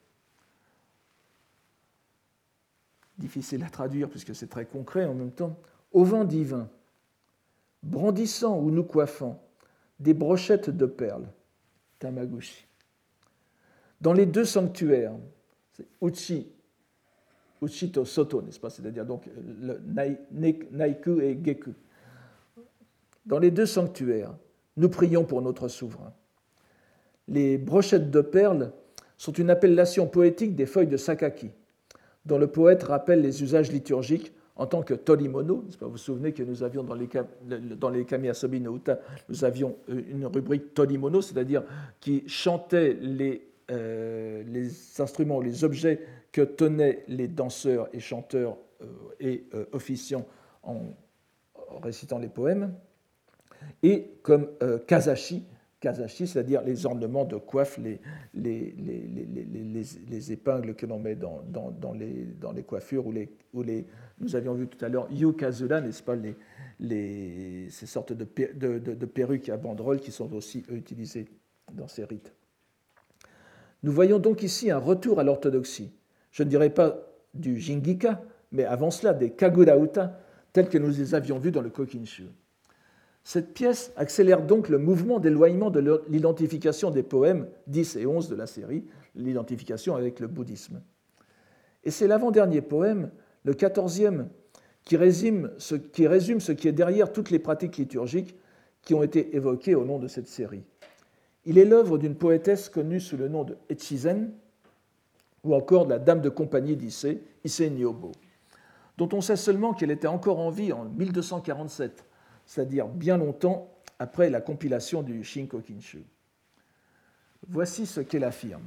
Difficile à traduire puisque c'est très concret en même temps. Au vent divin, brandissant ou nous coiffant des brochettes de perles, tamagushi. Dans les deux sanctuaires, c'est uchi, uchi to soto, n'est-ce pas? C'est-à-dire donc le naiku et geku. Dans les deux sanctuaires, nous prions pour notre souverain. Les brochettes de perles sont une appellation poétique des feuilles de sakaki, dont le poète rappelle les usages liturgiques en tant que torimono. Vous vous souvenez que nous avions dans les, dans les Kami Asobi no Uta, nous avions une rubrique torimono, c'est-à-dire qui chantait les, euh, les instruments ou les objets que tenaient les danseurs et chanteurs euh, et euh, officiants en, en récitant les poèmes, et comme euh, kazashi, kazashi, c'est-à-dire les ornements de coiffe, les, les, les, les, les, les épingles que l'on met dans, dans, dans, les, dans les coiffures, ou les, ou les, nous avions vu tout à l'heure yukazura, n'est-ce pas, les, les, ces sortes de, de, de, de perruques à banderoles qui sont aussi utilisées dans ces rites. Nous voyons donc ici un retour à l'orthodoxie. Je ne dirais pas du jingika, mais avant cela des kagura-uta, tels que nous les avions vus dans le Kokinshu. Cette pièce accélère donc le mouvement d'éloignement de l'identification des poèmes dix et onze de la série, l'identification avec le bouddhisme. Et c'est l'avant-dernier poème, le quatorzième, qui résume, ce, qui résume ce qui est derrière toutes les pratiques liturgiques qui ont été évoquées au long de cette série. Il est l'œuvre d'une poétesse connue sous le nom de Echizen, ou encore de la dame de compagnie d'Issei, Issei Nyobo, dont on sait seulement qu'elle était encore en vie en mille deux cent quarante-sept, c'est-à-dire bien longtemps après la compilation du Shinkokinshu. Voici ce qu'elle affirme.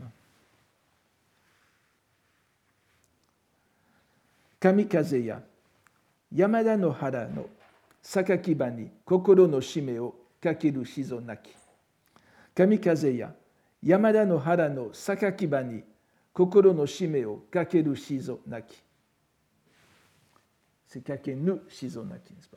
Kamikazeya, Yamada no hara no sakakiba ni kokoro no shime o kakeru shizo naki. Kamikazeya, Yamada no hara no sakakiba ni kokoro no shime o kakeru shizo naki. C'est kakenu shizo naki, n'est-ce pas?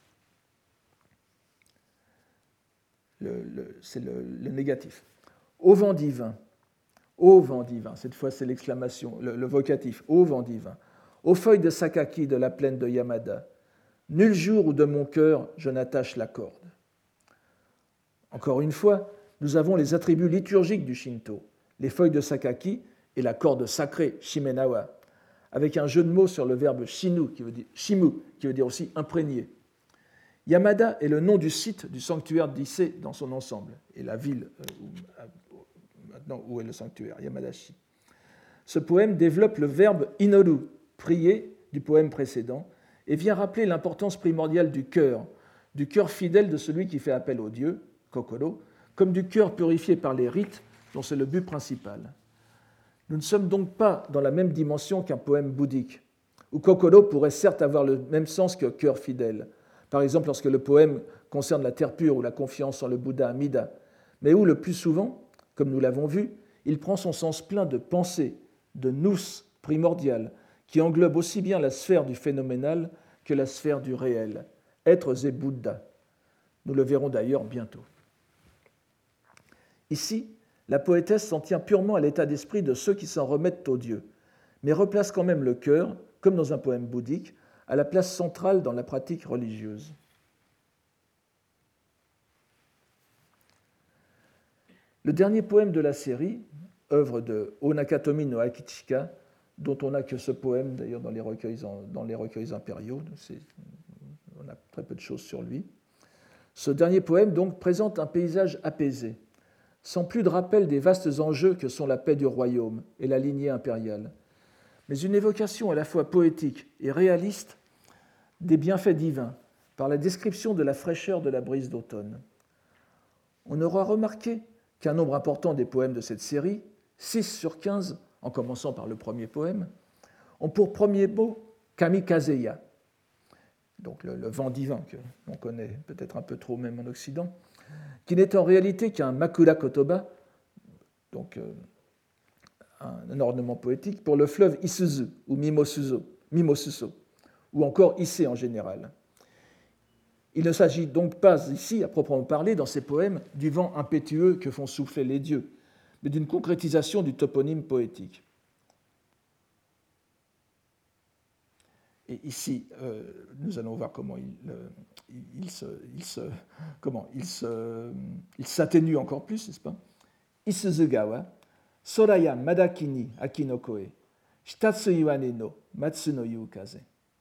Le, le, c'est le, le négatif. Ô vent divin, ô vent divin, cette fois c'est l'exclamation, le, le vocatif, ô vent divin, aux feuilles de sakaki de la plaine de Yamada, nul jour où de mon cœur je n'attache la corde. Encore une fois, nous avons les attributs liturgiques du Shinto, les feuilles de sakaki et la corde sacrée, shimenawa, avec un jeu de mots sur le verbe shinu, qui veut dire, shimu, qui veut dire aussi imprégné. Yamada est le nom du site du sanctuaire d'Issei dans son ensemble, et la ville euh, où, maintenant où est le sanctuaire, Yamadashi. Ce poème développe le verbe inoru, prier, du poème précédent, et vient rappeler l'importance primordiale du cœur, du cœur fidèle de celui qui fait appel au Dieu, kokoro, comme du cœur purifié par les rites, dont c'est le but principal. Nous ne sommes donc pas dans la même dimension qu'un poème bouddhique, où kokoro pourrait certes avoir le même sens que cœur fidèle, par exemple lorsque le poème concerne la terre pure ou la confiance en le Bouddha Amida, mais où le plus souvent, comme nous l'avons vu, il prend son sens plein de pensée, de nous primordial, qui englobe aussi bien la sphère du phénoménal que la sphère du réel, êtres et Bouddha. Nous le verrons d'ailleurs bientôt. Ici, la poétesse s'en tient purement à l'état d'esprit de ceux qui s'en remettent au Dieu, mais replace quand même le cœur, comme dans un poème bouddhique, à la place centrale dans la pratique religieuse. Le dernier poème de la série, œuvre de Onakatomi no Akichika, dont on n'a que ce poème d'ailleurs dans les recueils, dans les recueils impériaux, on a très peu de choses sur lui. Ce dernier poème donc présente un paysage apaisé, sans plus de rappel des vastes enjeux que sont la paix du royaume et la lignée impériale, mais une évocation à la fois poétique et réaliste des bienfaits divins par la description de la fraîcheur de la brise d'automne. On aura remarqué qu'un nombre important des poèmes de cette série, six sur quinze, en commençant par le premier poème, ont pour premier mot kamikazeya, donc le, le vent divin que l'on connaît peut-être un peu trop même en Occident, qui n'est en réalité qu'un makura kotoba, donc euh, un ornement poétique, pour le fleuve Isuzu ou Mimosuso, Mimosuso, ou encore Issei en général. Il ne s'agit donc pas ici, à proprement parler, dans ces poèmes, du vent impétueux que font souffler les dieux, mais d'une concrétisation du toponyme poétique. Et ici, euh, nous allons voir comment il, euh, il, se, il, se, comment il, se, il s'atténue encore plus, n'est-ce pas? Isuzugawa, Soraya Madaki ni Aki no Koe, Shitatsu Iwane no Matsu no Yukaze.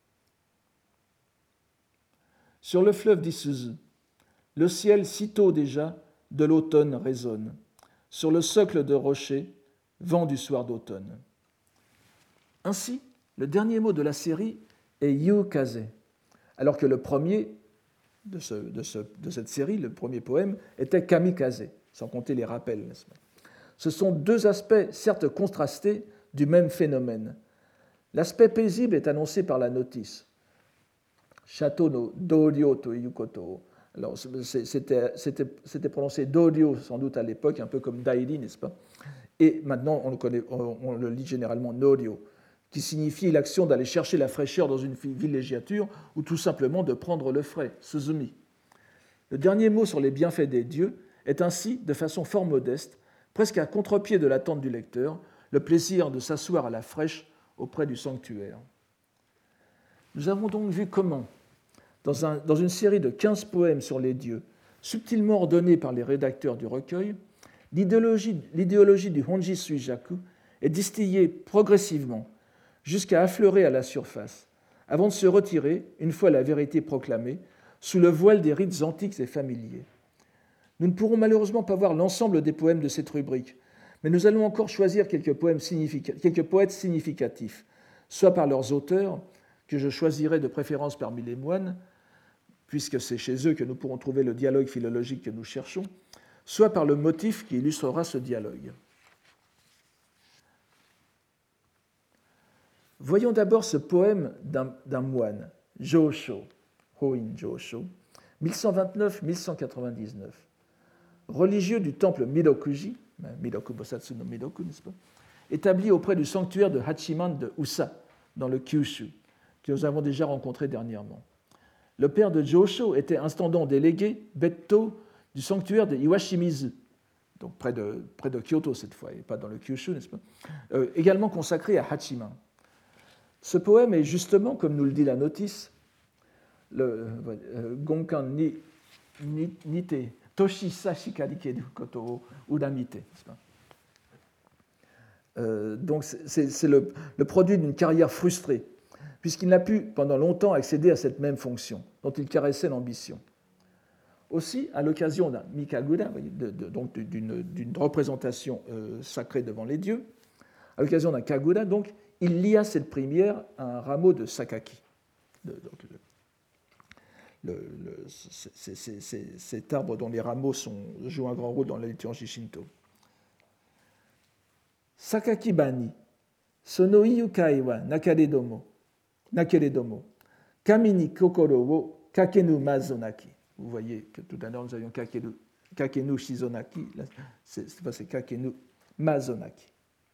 Sur le fleuve d'Isuzu, le ciel si tôt déjà de l'automne résonne. Sur le socle de rocher, vent du soir d'automne. Ainsi, le dernier mot de la série est Yukaze, alors que le premier de, ce, de, ce, de cette série, le premier poème, était Kamikaze, sans compter les rappels. N'est-ce pas? Ce sont deux aspects, certes contrastés, du même phénomène. L'aspect paisible est annoncé par la notice. Château no Doryo to Yukoto. Alors, c'était, c'était, c'était prononcé Doryo, sans doute à l'époque, un peu comme Dairi, n'est-ce pas? Et maintenant, on le, connaît, on, on le lit généralement Noryo, qui signifie l'action d'aller chercher la fraîcheur dans une villégiature ou tout simplement de prendre le frais, Suzumi. Le dernier mot sur les bienfaits des dieux est ainsi, de façon fort modeste, presque à contre-pied de l'attente du lecteur, le plaisir de s'asseoir à la fraîche auprès du sanctuaire. Nous avons donc vu comment, dans, un, dans une série de quinze poèmes sur les dieux, subtilement ordonnés par les rédacteurs du recueil, l'idéologie, l'idéologie du Honji Suijaku est distillée progressivement jusqu'à affleurer à la surface, avant de se retirer, une fois la vérité proclamée, sous le voile des rites antiques et familiers. Nous ne pourrons malheureusement pas voir l'ensemble des poèmes de cette rubrique, mais nous allons encore choisir quelques, poèmes significatifs, quelques poètes significatifs, soit par leurs auteurs, que je choisirai de préférence parmi les moines, puisque c'est chez eux que nous pourrons trouver le dialogue philologique que nous cherchons, soit par le motif qui illustrera ce dialogue. Voyons d'abord ce poème d'un, d'un moine, Josho, Hoin Josho, mille cent vingt-neuf à mille cent quatre-vingt-dix-neuf. Religieux du temple Midokuji, Midoku Bosatsu no Midoku, n'est-ce pas, établi auprès du sanctuaire de Hachiman de Usa, dans le Kyushu, que nous avons déjà rencontré dernièrement. Le père de Josho était intendant délégué, Betto, du sanctuaire de Iwashimizu, donc près de, près de Kyoto cette fois, et pas dans le Kyushu, n'est-ce pas, euh, également consacré à Hachiman. Ce poème est justement, comme nous le dit la notice, le euh, Gonkan ni, ni, Nite, Toshi Sashikarike du Koto Udamite. Euh, donc c'est, c'est le, le produit d'une carrière frustrée, puisqu'il n'a pu pendant longtemps accéder à cette même fonction, dont il caressait l'ambition. Aussi, à l'occasion d'un Mikagura, de, de, donc d'une, d'une représentation euh, sacrée devant les dieux, à l'occasion d'un Kagura, donc, il lia cette première à un rameau de sakaki. De, donc, le, le, le, c'est, c'est, c'est, cet arbre dont les rameaux sont, jouent un grand rôle dans la liturgie shinto. Sakaki bani, sono iyukai wa nakaredomo, nakeredomo, kami ni kokoro wo kakenu mazonaki. Vous voyez que tout à l'heure nous avions kakenu, kakenu shizonaki, là, c'est, c'est kakenu mazonaki.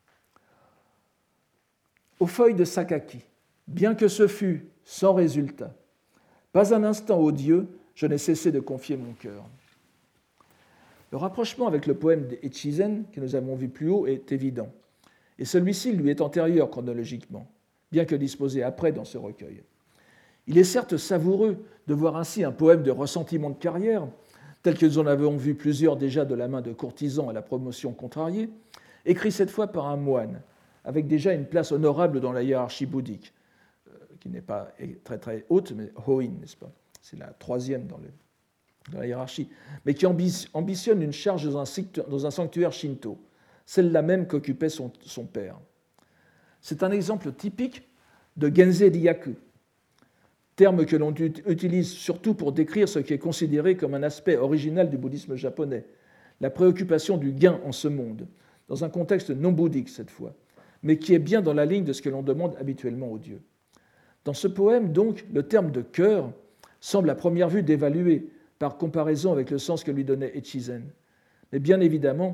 Aux feuilles de sakaki, bien que ce fût sans résultat, pas un instant ô Dieu, je n'ai cessé de confier mon cœur. Le rapprochement avec le poème d'Echizen, que nous avons vu plus haut, est évident, et celui-ci lui est antérieur chronologiquement, bien que disposé après dans ce recueil. Il est certes savoureux de voir ainsi un poème de ressentiment de carrière, tel que nous en avons vu plusieurs déjà de la main de courtisans à la promotion contrariée, écrit cette fois par un moine, avec déjà une place honorable dans la hiérarchie bouddhique, euh, qui n'est pas très très haute, mais Hoin, n'est-ce pas? C'est la troisième dans, le, dans la hiérarchie, mais qui ambitionne une charge dans un, dans un sanctuaire shinto, celle-là même qu'occupait son, son père. C'est un exemple typique de Genze Ryaku, terme que l'on utilise surtout pour décrire ce qui est considéré comme un aspect original du bouddhisme japonais, la préoccupation du gain en ce monde, dans un contexte non bouddhique cette fois, mais qui est bien dans la ligne de ce que l'on demande habituellement aux dieux. Dans ce poème, donc, le terme de cœur semble à première vue dévalué par comparaison avec le sens que lui donnait Echizen. Mais bien évidemment,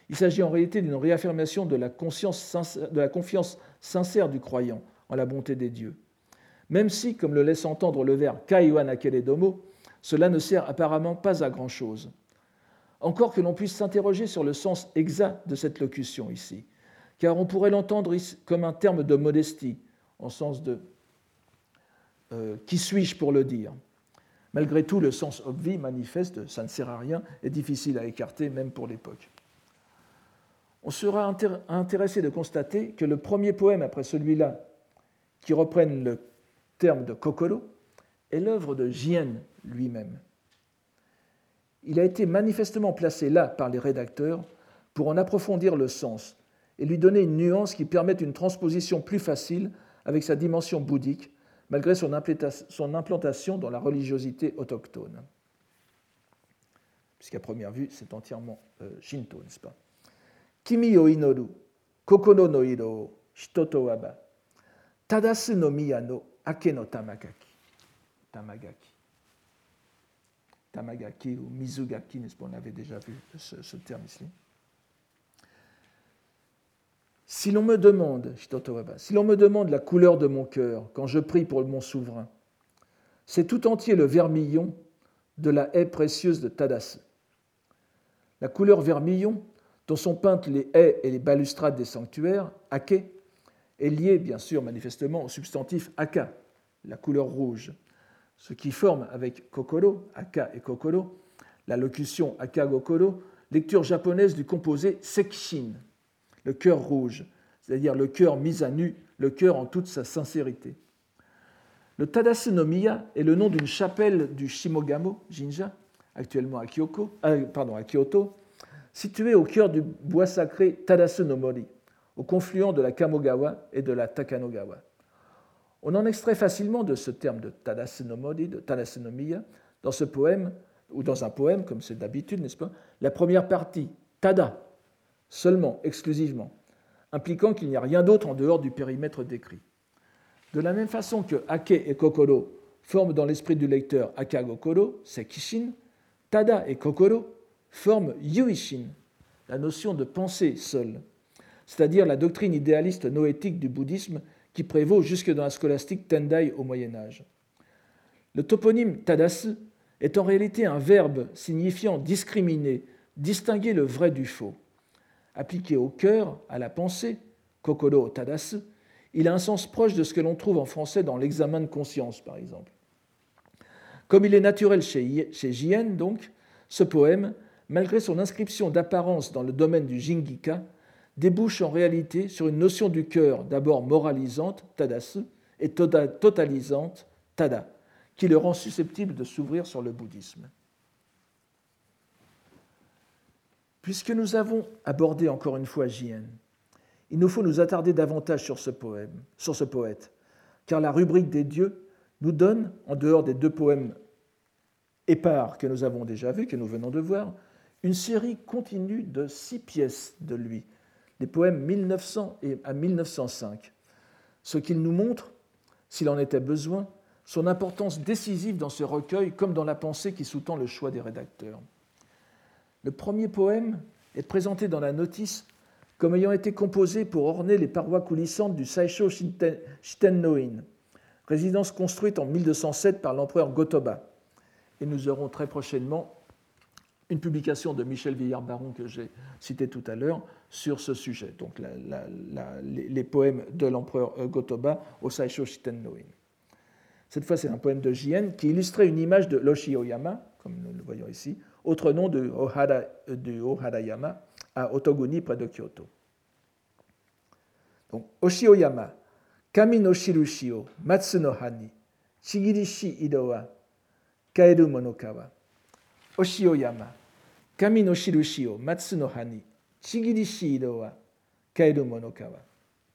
Il s'agit en réalité d'une réaffirmation de la, sincère, de la confiance sincère du croyant en la bonté des dieux. Même si, comme le laisse entendre le vers Kaiwan Akeledomo, cela ne sert apparemment pas à grand-chose. Encore que l'on puisse s'interroger sur le sens exact de cette locution ici, car on pourrait l'entendre comme un terme de modestie, en sens de euh, « qui suis-je pour le dire ?» Malgré tout, le sens obvi, manifeste, ça ne sert à rien, est difficile à écarter, même pour l'époque. On sera intéressé de constater que le premier poème après celui-là, qui reprenne le terme de Kokoro, est l'œuvre de Jien lui-même. Il a été manifestement placé là par les rédacteurs pour en approfondir le sens et lui donner une nuance qui permette une transposition plus facile avec sa dimension bouddhique, malgré son implantation dans la religiosité autochtone. Puisqu'à première vue, c'est entièrement euh, shinto, n'est-ce pas? Kimi o inoru, kokoro no iro o hitoto waba, tadasu no miya no ake no tamagaki. Tamagaki. Tamagaki ou Mizugaki, n'est-ce pas? On avait déjà vu ce, ce terme ici. Si l'on me demande, si l'on me demande la couleur de mon cœur quand je prie pour mon souverain, c'est tout entier le vermillon de la haie précieuse de Tadasu. La couleur vermillon, dont sont peintes les haies et les balustrades des sanctuaires, ake, est liée, bien sûr, manifestement, au substantif aka, la couleur rouge, ce qui forme avec kokoro, aka et kokoro, la locution aka gokoro, lecture japonaise du composé sekishin, le cœur rouge, c'est-à-dire le cœur mis à nu, le cœur en toute sa sincérité. Le Tadasu no Miya est le nom d'une chapelle du Shimogamo Jinja, actuellement à, Kyoko, euh, pardon, à Kyoto, située au cœur du bois sacré Tadasu no Mori, au confluent de la Kamogawa et de la Takanogawa. On en extrait facilement de ce terme de Tadasu no Mori, de Tadasu no Miya, dans ce poème, ou dans un poème, comme c'est d'habitude, n'est-ce pas, la première partie, Tada, seulement, exclusivement, impliquant qu'il n'y a rien d'autre en dehors du périmètre décrit. De la même façon que Ake et Kokoro forment dans l'esprit du lecteur Aka Gokoro, Sekishin, Tada et Kokoro forment Yuishin, la notion de pensée seule, c'est-à-dire la doctrine idéaliste noétique du bouddhisme qui prévaut jusque dans la scolastique Tendai au Moyen-Âge. Le toponyme Tadasu est en réalité un verbe signifiant discriminer, distinguer le vrai du faux. Appliqué au cœur, à la pensée, kokoro tadasu, il a un sens proche de ce que l'on trouve en français dans l'examen de conscience, par exemple. Comme il est naturel chez, chez Jien, donc, ce poème, malgré son inscription d'apparence dans le domaine du Jingika, débouche en réalité sur une notion du cœur d'abord moralisante, tadasu, et tota, totalisante, tada, qui le rend susceptible de s'ouvrir sur le bouddhisme. Puisque nous avons abordé encore une fois Jien, il nous faut nous attarder davantage sur ce poème, sur ce poète, car la rubrique des dieux nous donne, en dehors des deux poèmes épars que nous avons déjà vus, que nous venons de voir, une série continue de six pièces de lui, des poèmes mille neuf cents à mille neuf cent cinq, ce qu'il nous montre, s'il en était besoin, son importance décisive dans ce recueil comme dans la pensée qui sous-tend le choix des rédacteurs. Le premier poème est présenté dans la notice comme ayant été composé pour orner les parois coulissantes du Saisho Shiten-no-in, résidence construite en mille deux cent sept par l'empereur Go-Toba. Et nous aurons très prochainement une publication de Michel Villard-Baron que j'ai cité tout à l'heure sur ce sujet, donc la, la, la, les, les poèmes de l'empereur Go-Toba au Saisho Shiten-no-in. Cette fois, c'est un poème de Jien qui illustrait une image de l'Oshi-Oyama, comme nous le voyons ici, autre nom de Ohara, du Ohara-yama, à Otoguni, près de Kyoto. Donc, Oshi-Oyama, Kami no shirushi o matsu no ha ni, chigirishi ido wa kaeru mono ka wa. Oshi-Oyama, Kami no shirushi o matsu no ha ni, chigirishi ido wa kaeru mono ka wa.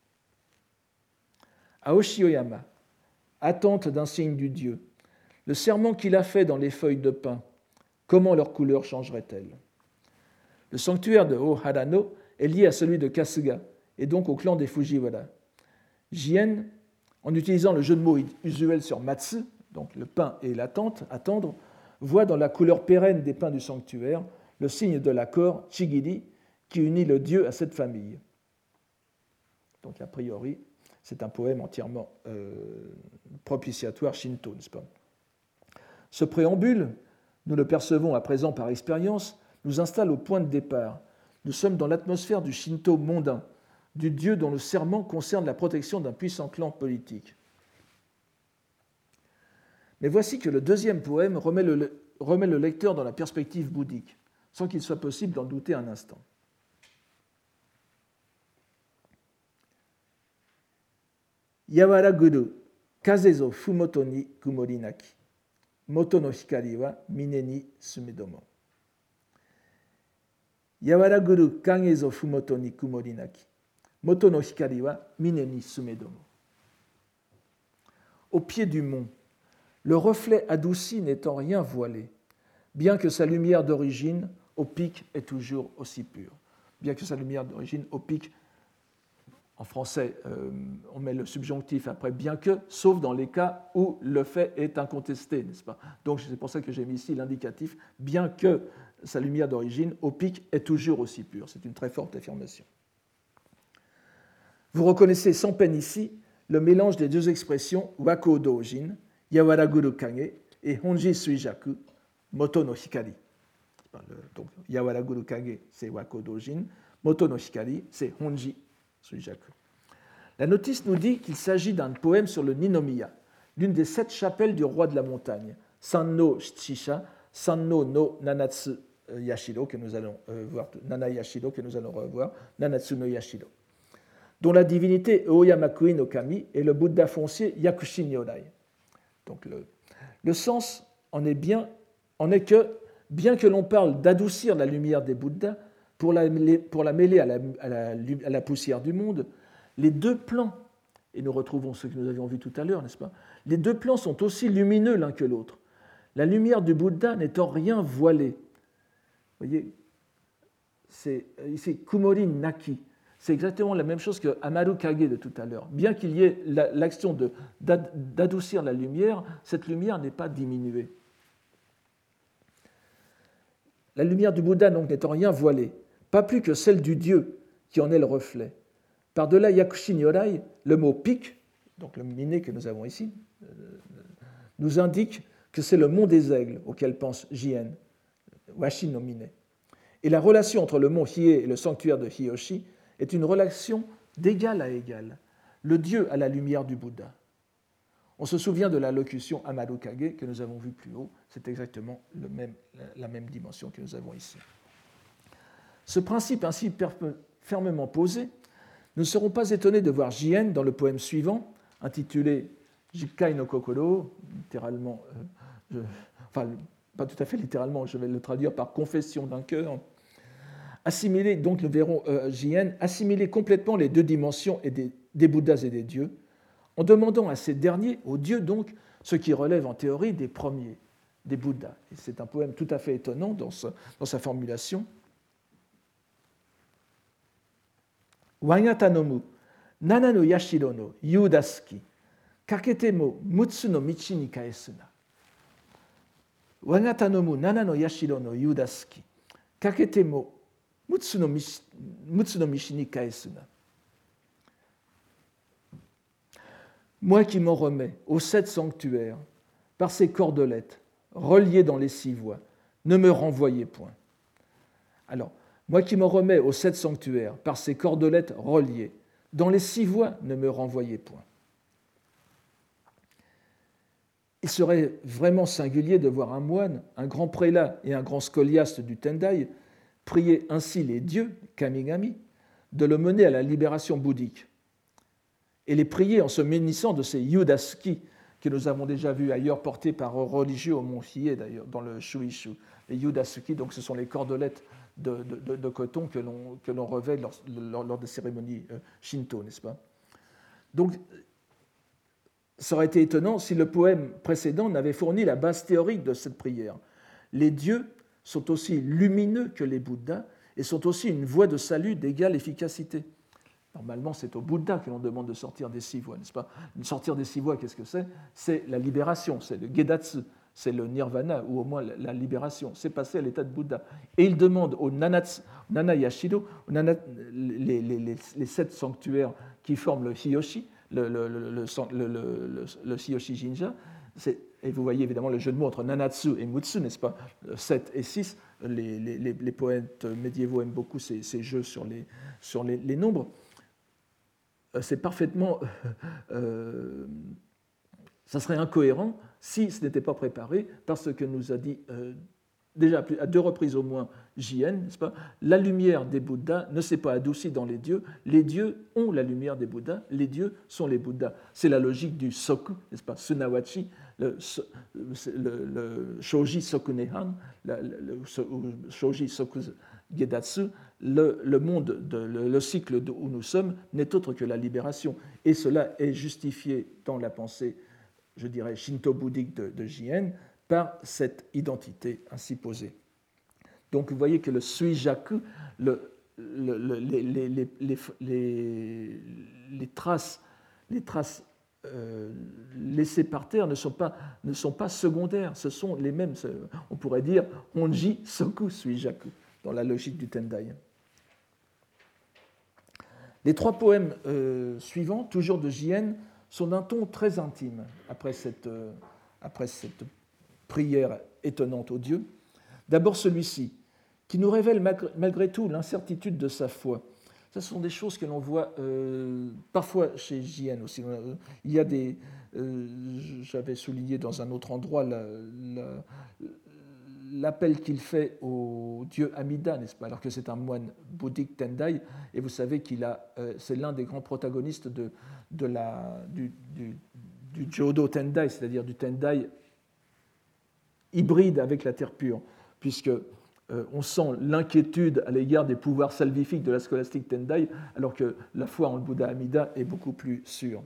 À Oshi-Oyama, attente d'un signe du Dieu, le serment qu'il a fait dans les feuilles de pin, comment leur couleur changerait-elle? Le sanctuaire de Ohara-no est lié à celui de Kasuga, et donc au clan des Fujiwara. Jien, en utilisant le jeu de mots usuel sur matsu, donc le pain et l'attente, attendre, voit dans la couleur pérenne des pins du sanctuaire le signe de l'accord chigiri, qui unit le Dieu à cette famille. Donc, a priori, c'est un poème entièrement euh, propitiatoire shinto, n'est-ce pas? Ce préambule, nous le percevons à présent par expérience, nous installe au point de départ. Nous sommes dans l'atmosphère du shinto mondain, du Dieu dont le serment concerne la protection d'un puissant clan politique. Mais voici que le deuxième poème remet le, remet le lecteur dans la perspective bouddhique, sans qu'il soit possible d'en douter un instant. Yawaraguru, kaze zo fumoto ni kumori naki, moto no hikari wa mine ni sumedomo. Yawaraguru, kage zo fumoto ni kumori naki, moto no hikari wa mine ni sumedomo. Au pied du mont, le reflet adouci n'est en rien voilé, bien que sa lumière d'origine au pic est toujours aussi pure. Bien que sa lumière d'origine au pic, en français, euh, on met le subjonctif après bien que, sauf dans les cas où le fait est incontesté, n'est-ce pas? Donc c'est pour ça que j'ai mis ici l'indicatif, bien que sa lumière d'origine au pic est toujours aussi pure. C'est une très forte affirmation. Vous reconnaissez sans peine ici le mélange des deux expressions wako dojin, yawaraguru kage, et honji suijaku, moto no hikari. Donc yawaraguru kage, c'est wako dojin, moto no hikari, c'est honji suijaku. La notice nous dit qu'il s'agit d'un poème sur le Ninomiya, l'une des sept chapelles du roi de la montagne, Sanno Shichisha, Sanno no Nanatsu Yashiro, que nous allons euh, voir, Nana Yashiro, que nous allons revoir, Nanatsu no Yashiro, dont la divinité Oyamakui no Kami est le Bouddha foncier Yakushi Nyorai. Donc le, le sens en est, bien, en est que, bien que l'on parle d'adoucir la lumière des Bouddhas pour la, pour la mêler à la, à, la, à la poussière du monde, les deux plans, et nous retrouvons ce que nous avions vu tout à l'heure, n'est-ce pas? Les deux plans sont aussi lumineux l'un que l'autre. La lumière du Bouddha n'est en rien voilée. Vous voyez, c'est ici Kumori Naki. C'est exactement la même chose que Amaru Kage de tout à l'heure. Bien qu'il y ait l'action de, d'adoucir la lumière, cette lumière n'est pas diminuée. La lumière du Bouddha donc n'est en rien voilée, pas plus que celle du Dieu qui en est le reflet. Par-delà Yakushi Nyorai, le mot pic, donc le miné que nous avons ici, nous indique que c'est le mont des aigles auquel pense Jien, Washi no Mine. Et la relation entre le mont Hiei et le sanctuaire de Hiyoshi est une relation d'égal à égal. Le Dieu à la lumière du Bouddha. On se souvient de la locution Amaru Kage que nous avons vue plus haut, c'est exactement le même, la même dimension que nous avons ici. Ce principe ainsi fermement posé, nous ne serons pas étonnés de voir Jien dans le poème suivant, intitulé Jikkai no Kokoro, littéralement, euh, je, enfin, pas tout à fait littéralement, je vais le traduire par confession d'un cœur. Assimiler, donc nous verrons euh, Jien, assimiler complètement les deux dimensions et des, des Bouddhas et des dieux, en demandant à ces derniers, aux dieux donc, ce qui relève en théorie des premiers, des Bouddhas. Et c'est un poème tout à fait étonnant dans, ce, dans sa formulation. Wagata nomu, nana no yashiro no yudasuki, kakete mo mutsu no michi ni kaesuna. Wagata nomu, nana no yashiro no yudasuki, kakete mo mutsu no michi ni kaesuna. Moi qui m'en remets aux sept sanctuaires, par ces cordelettes, reliées dans les six voies, ne me renvoyez point. Alors, moi qui m'en remets aux sept sanctuaires, par ces cordelettes reliées, dans les six voies, ne me renvoyez point. Il serait vraiment singulier de voir un moine, un grand prélat et un grand scoliaste du Tendai prier ainsi les dieux, Kamigami, de le mener à la libération bouddhique, et les prier en se munissant de ces yudasuki que nous avons déjà vus ailleurs portés par un religieux au mont Hiei, d'ailleurs, dans le Shuishu. Les yudasuki, donc, ce sont les cordelettes de, de, de coton que l'on, que l'on revêt lors, lors, lors des cérémonies euh, shinto, n'est-ce pas? Donc, ça aurait été étonnant si le poème précédent n'avait fourni la base théorique de cette prière. Les dieux sont aussi lumineux que les Bouddhas et sont aussi une voie de salut d'égale efficacité. Normalement, c'est au Bouddha que l'on demande de sortir des six voies, n'est-ce pas? Sortir des six voies, qu'est-ce que c'est? C'est la libération, c'est le Gedatsu, c'est le nirvana, ou au moins la libération, c'est passer à l'état de Bouddha. Et il demande au nanatsu, Nana Yashido, nana, les, les, les, les sept sanctuaires qui forment le Hiyoshi, le, le, le, le, le, le, le Hiyoshi Jinja, et vous voyez évidemment le jeu de mots entre Nanatsu et Mutsu, n'est-ce pas, sept et six, les, les, les poètes médiévaux aiment beaucoup ces, ces jeux sur les, sur les, les nombres. C'est parfaitement... Euh, ça serait incohérent si ce n'était pas préparé par ce que nous a dit euh, déjà à deux reprises au moins J N, n'est-ce pas? La lumière des Bouddhas ne s'est pas adoucie dans les dieux, les dieux ont la lumière des Bouddhas, les dieux sont les Bouddhas. C'est la logique du soku, n'est-ce pas? Sunawachi, le, le, le shoji sokunehan, le, le shoji soku gedatsu, le, le monde, de, le, le cycle où nous sommes n'est autre que la libération. Et cela est justifié dans la pensée, je dirais, shinto-bouddhique de, de J N, par cette identité ainsi posée. Donc vous voyez que le suijaku, le, le, le, les, les, les, les, les traces, les traces euh, laissées par terre ne sont, pas, ne sont pas secondaires, ce sont les mêmes. On pourrait dire onji soku suijaku, dans la logique du Tendai. Les trois poèmes euh, suivants, toujours de J N, sont d'un ton très intime après cette, euh, après cette prière étonnante au Dieu. D'abord celui-ci, qui nous révèle malgré tout l'incertitude de sa foi. Ce sont des choses que l'on voit euh, parfois chez J N aussi. Il y a des, euh, j'avais souligné dans un autre endroit la, la, l'appel qu'il fait au dieu Amida, n'est-ce pas, alors que c'est un moine bouddhique Tendai, et vous savez qu'il a, euh, c'est l'un des grands protagonistes de, de la, du, du, du Jodo Tendai, c'est-à-dire du Tendai hybride avec la terre pure, puisque euh, on sent l'inquiétude à l'égard des pouvoirs salvifiques de la scolastique Tendai, alors que la foi en le Bouddha Amida est beaucoup plus sûre.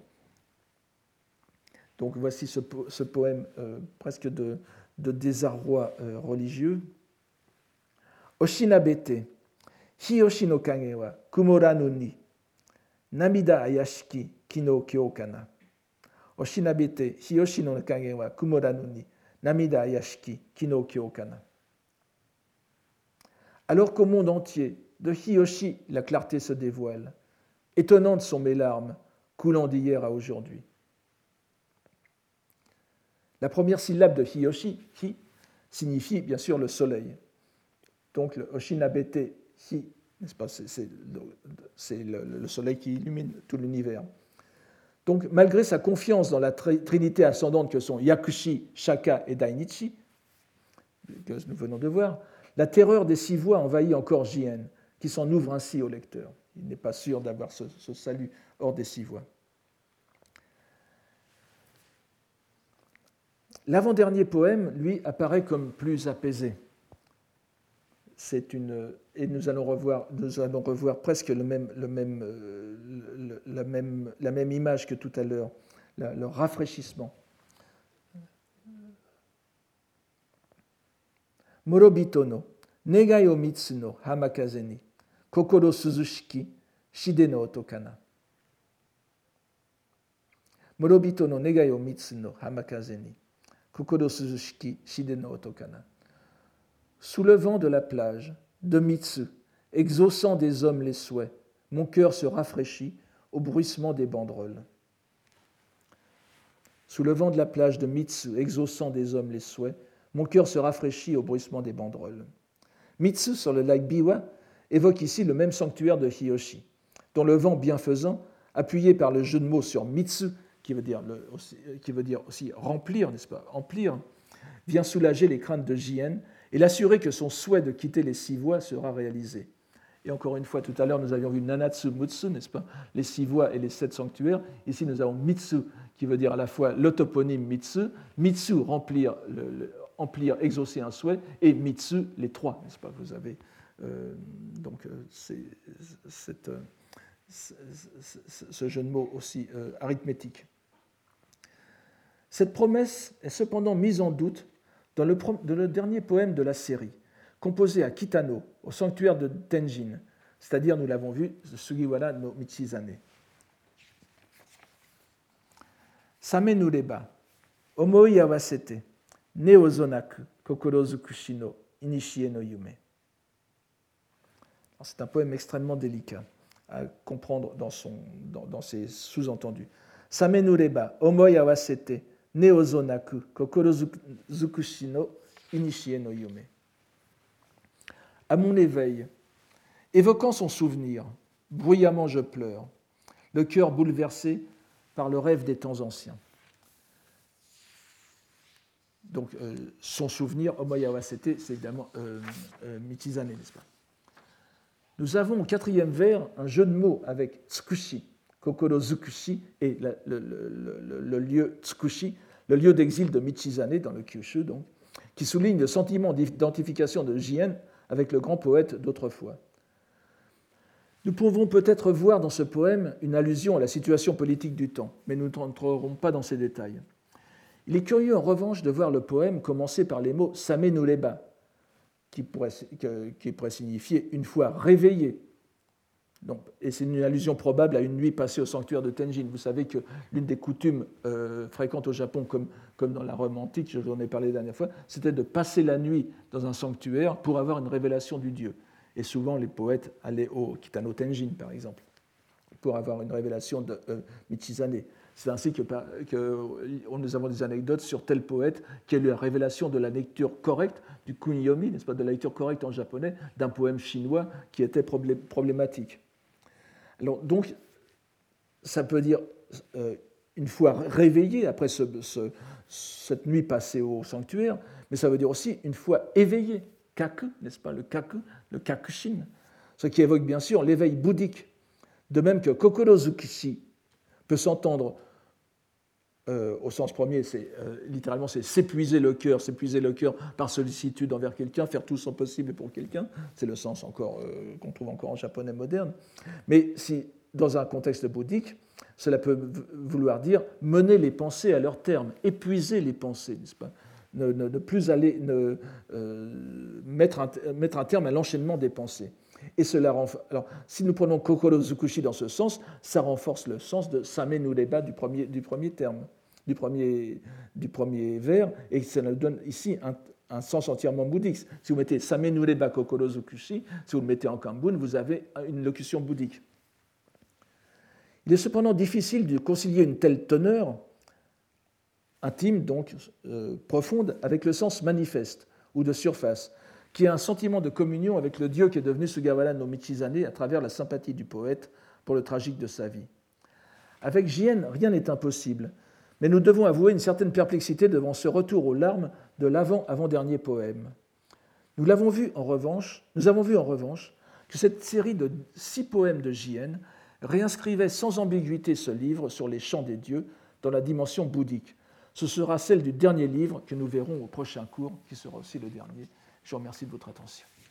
Donc voici ce, ce poème euh, presque de, de désarroi euh, religieux. Oshinabete, hiyoshi no kage wa kumoranu ni, namida ayashiki kino kyo kana. Oshinabete, hiyoshi no kage wa kumoranu ni, namida ayashiki kino kyo kana. Alors qu'au monde entier, de Hiyoshi, la clarté se dévoile. Étonnantes sont mes larmes, coulant d'hier à aujourd'hui. La première syllabe de Hiyoshi, Hi, signifie bien sûr le soleil. Donc le Oshinabete, Hi, n'est-ce pas, c'est, c'est, le, c'est le, le soleil qui illumine tout l'univers. Donc malgré sa confiance dans la trinité ascendante que sont Yakushi, Shaka et Dainichi, que nous venons de voir, la terreur des six voix envahit encore J N, qui s'en ouvre ainsi au lecteur. Il n'est pas sûr d'avoir ce, ce salut hors des six voix. L'avant-dernier poème, lui, apparaît comme plus apaisé. C'est une, et nous allons revoir, nous allons revoir presque le même, le même, le, la, même, la même image que tout à l'heure, la, le rafraîchissement. Morobito no negai o mitsu no hamakaze ni kokoro suzushiki shide no oto kana. Morobito no negai o mitsu no hamakaze ni kokoro suzushiki shide no oto kana. Sous le vent de la plage, de Mitsu, exaucant des hommes les souhaits, mon cœur se rafraîchit au bruissement des banderoles. Sous le vent de la plage de Mitsu, exaucant des hommes les souhaits, mon cœur se rafraîchit au bruissement des banderoles. Mitsu, sur le lac Biwa, évoque ici le même sanctuaire de Hiyoshi, dont le vent bienfaisant, appuyé par le jeu de mots sur Mitsu, qui veut dire, le, qui veut dire aussi remplir, n'est-ce pas, emplir, vient soulager les craintes de J N et l'assurer que son souhait de quitter les six voies sera réalisé. Et encore une fois, tout à l'heure, nous avions vu Nanatsu Mutsu, n'est-ce pas, les six voies et les sept sanctuaires. Ici, nous avons Mitsu, qui veut dire à la fois le toponyme Mitsu, Mitsu, remplir, le, le, remplir exaucer un souhait, et Mitsu, les trois, n'est-ce pas. Vous avez euh, donc c'est, cette, c'est, ce jeu de mots aussi euh, arithmétique. Cette promesse est cependant mise en doute dans le, dans le dernier poème de la série, composé à Kitano, au sanctuaire de Tenjin, c'est-à-dire, nous l'avons vu, Sugiwara no Michizane. Same nureba, omoi awasete, Neozonaku, Kokoro Zukushi no Inishie no Yume. C'est un poème extrêmement délicat à comprendre dans, son, dans, dans ses sous-entendus. Samenureba, omoi awasete, neozonaku, kokoro zukushi no inishie no yume. À mon éveil, évoquant son souvenir, bruyamment je pleure, le cœur bouleversé par le rêve des temps anciens. Donc, euh, son souvenir, omoi awasete, c'est évidemment euh, euh, Michizane, n'est-ce pas? Nous avons au quatrième vers un jeu de mots avec tsukushi, kokoro zukushi, et le, le, le, le lieu tsukushi, le lieu d'exil de Michizane, dans le Kyushu, donc, qui souligne le sentiment d'identification de Jien avec le grand poète d'autrefois. Nous pouvons peut-être voir dans ce poème une allusion à la situation politique du temps, mais nous n'entrerons pas dans ces détails. Il est curieux en revanche de voir le poème commencer par les mots Samenureba, Qui pourrait, qui pourrait signifier une fois réveillé. Donc, et c'est une allusion probable à une nuit passée au sanctuaire de Tenjin. Vous savez que l'une des coutumes euh, fréquentes au Japon, comme, comme dans la Rome antique, je vous en ai parlé la dernière fois, c'était de passer la nuit dans un sanctuaire pour avoir une révélation du dieu. Et souvent, les poètes allaient au Kitano Tenjin, par exemple, pour avoir une révélation de euh, Michizane. C'est ainsi que, que nous avons des anecdotes sur tel poète qui a eu la révélation de la lecture correcte du kunyomi, n'est-ce pas, de la lecture correcte en japonais d'un poème chinois qui était problématique. Alors, donc, ça peut dire euh, une fois réveillé après ce, ce, cette nuit passée au sanctuaire, mais ça veut dire aussi une fois éveillé, kaku, n'est-ce pas, le kaku, le kakushin, ce qui évoque bien sûr l'éveil bouddhique, de même que kokoro zukishi peut s'entendre Euh, au sens premier, c'est, euh, littéralement, c'est s'épuiser le cœur, s'épuiser le cœur par sollicitude envers quelqu'un, faire tout son possible pour quelqu'un. C'est le sens encore, euh, qu'on trouve encore en japonais moderne. Mais si, dans un contexte bouddhique, cela peut vouloir dire mener les pensées à leur terme, épuiser les pensées, n'est-ce pas ? Ne, ne, ne plus aller, ne, euh, mettre, un, mettre un terme à l'enchaînement des pensées. Et cela renforce. Alors, si nous prenons Kokoro Zukushi dans ce sens, ça renforce le sens de Samenureba du premier, du premier terme. Du premier, du premier vers, et ça nous donne ici un, un sens entièrement bouddhique. Si vous mettez Samenureba Kokoro Zukushi, si vous le mettez en Kambun, vous avez une locution bouddhique. Il est cependant difficile de concilier une telle teneur intime, donc euh, profonde, avec le sens manifeste ou de surface, qui a un sentiment de communion avec le dieu qui est devenu Sugawara no Michizane à travers la sympathie du poète pour le tragique de sa vie. Avec Jien, rien n'est impossible. Mais nous devons avouer une certaine perplexité devant ce retour aux larmes de l'avant-avant-dernier poème. Nous l'avons vu en revanche, nous avons vu en revanche que cette série de six poèmes de Jien réinscrivait sans ambiguïté ce livre sur les chants des dieux dans la dimension bouddhique. Ce sera celle du dernier livre que nous verrons au prochain cours, qui sera aussi le dernier. Je vous remercie de votre attention.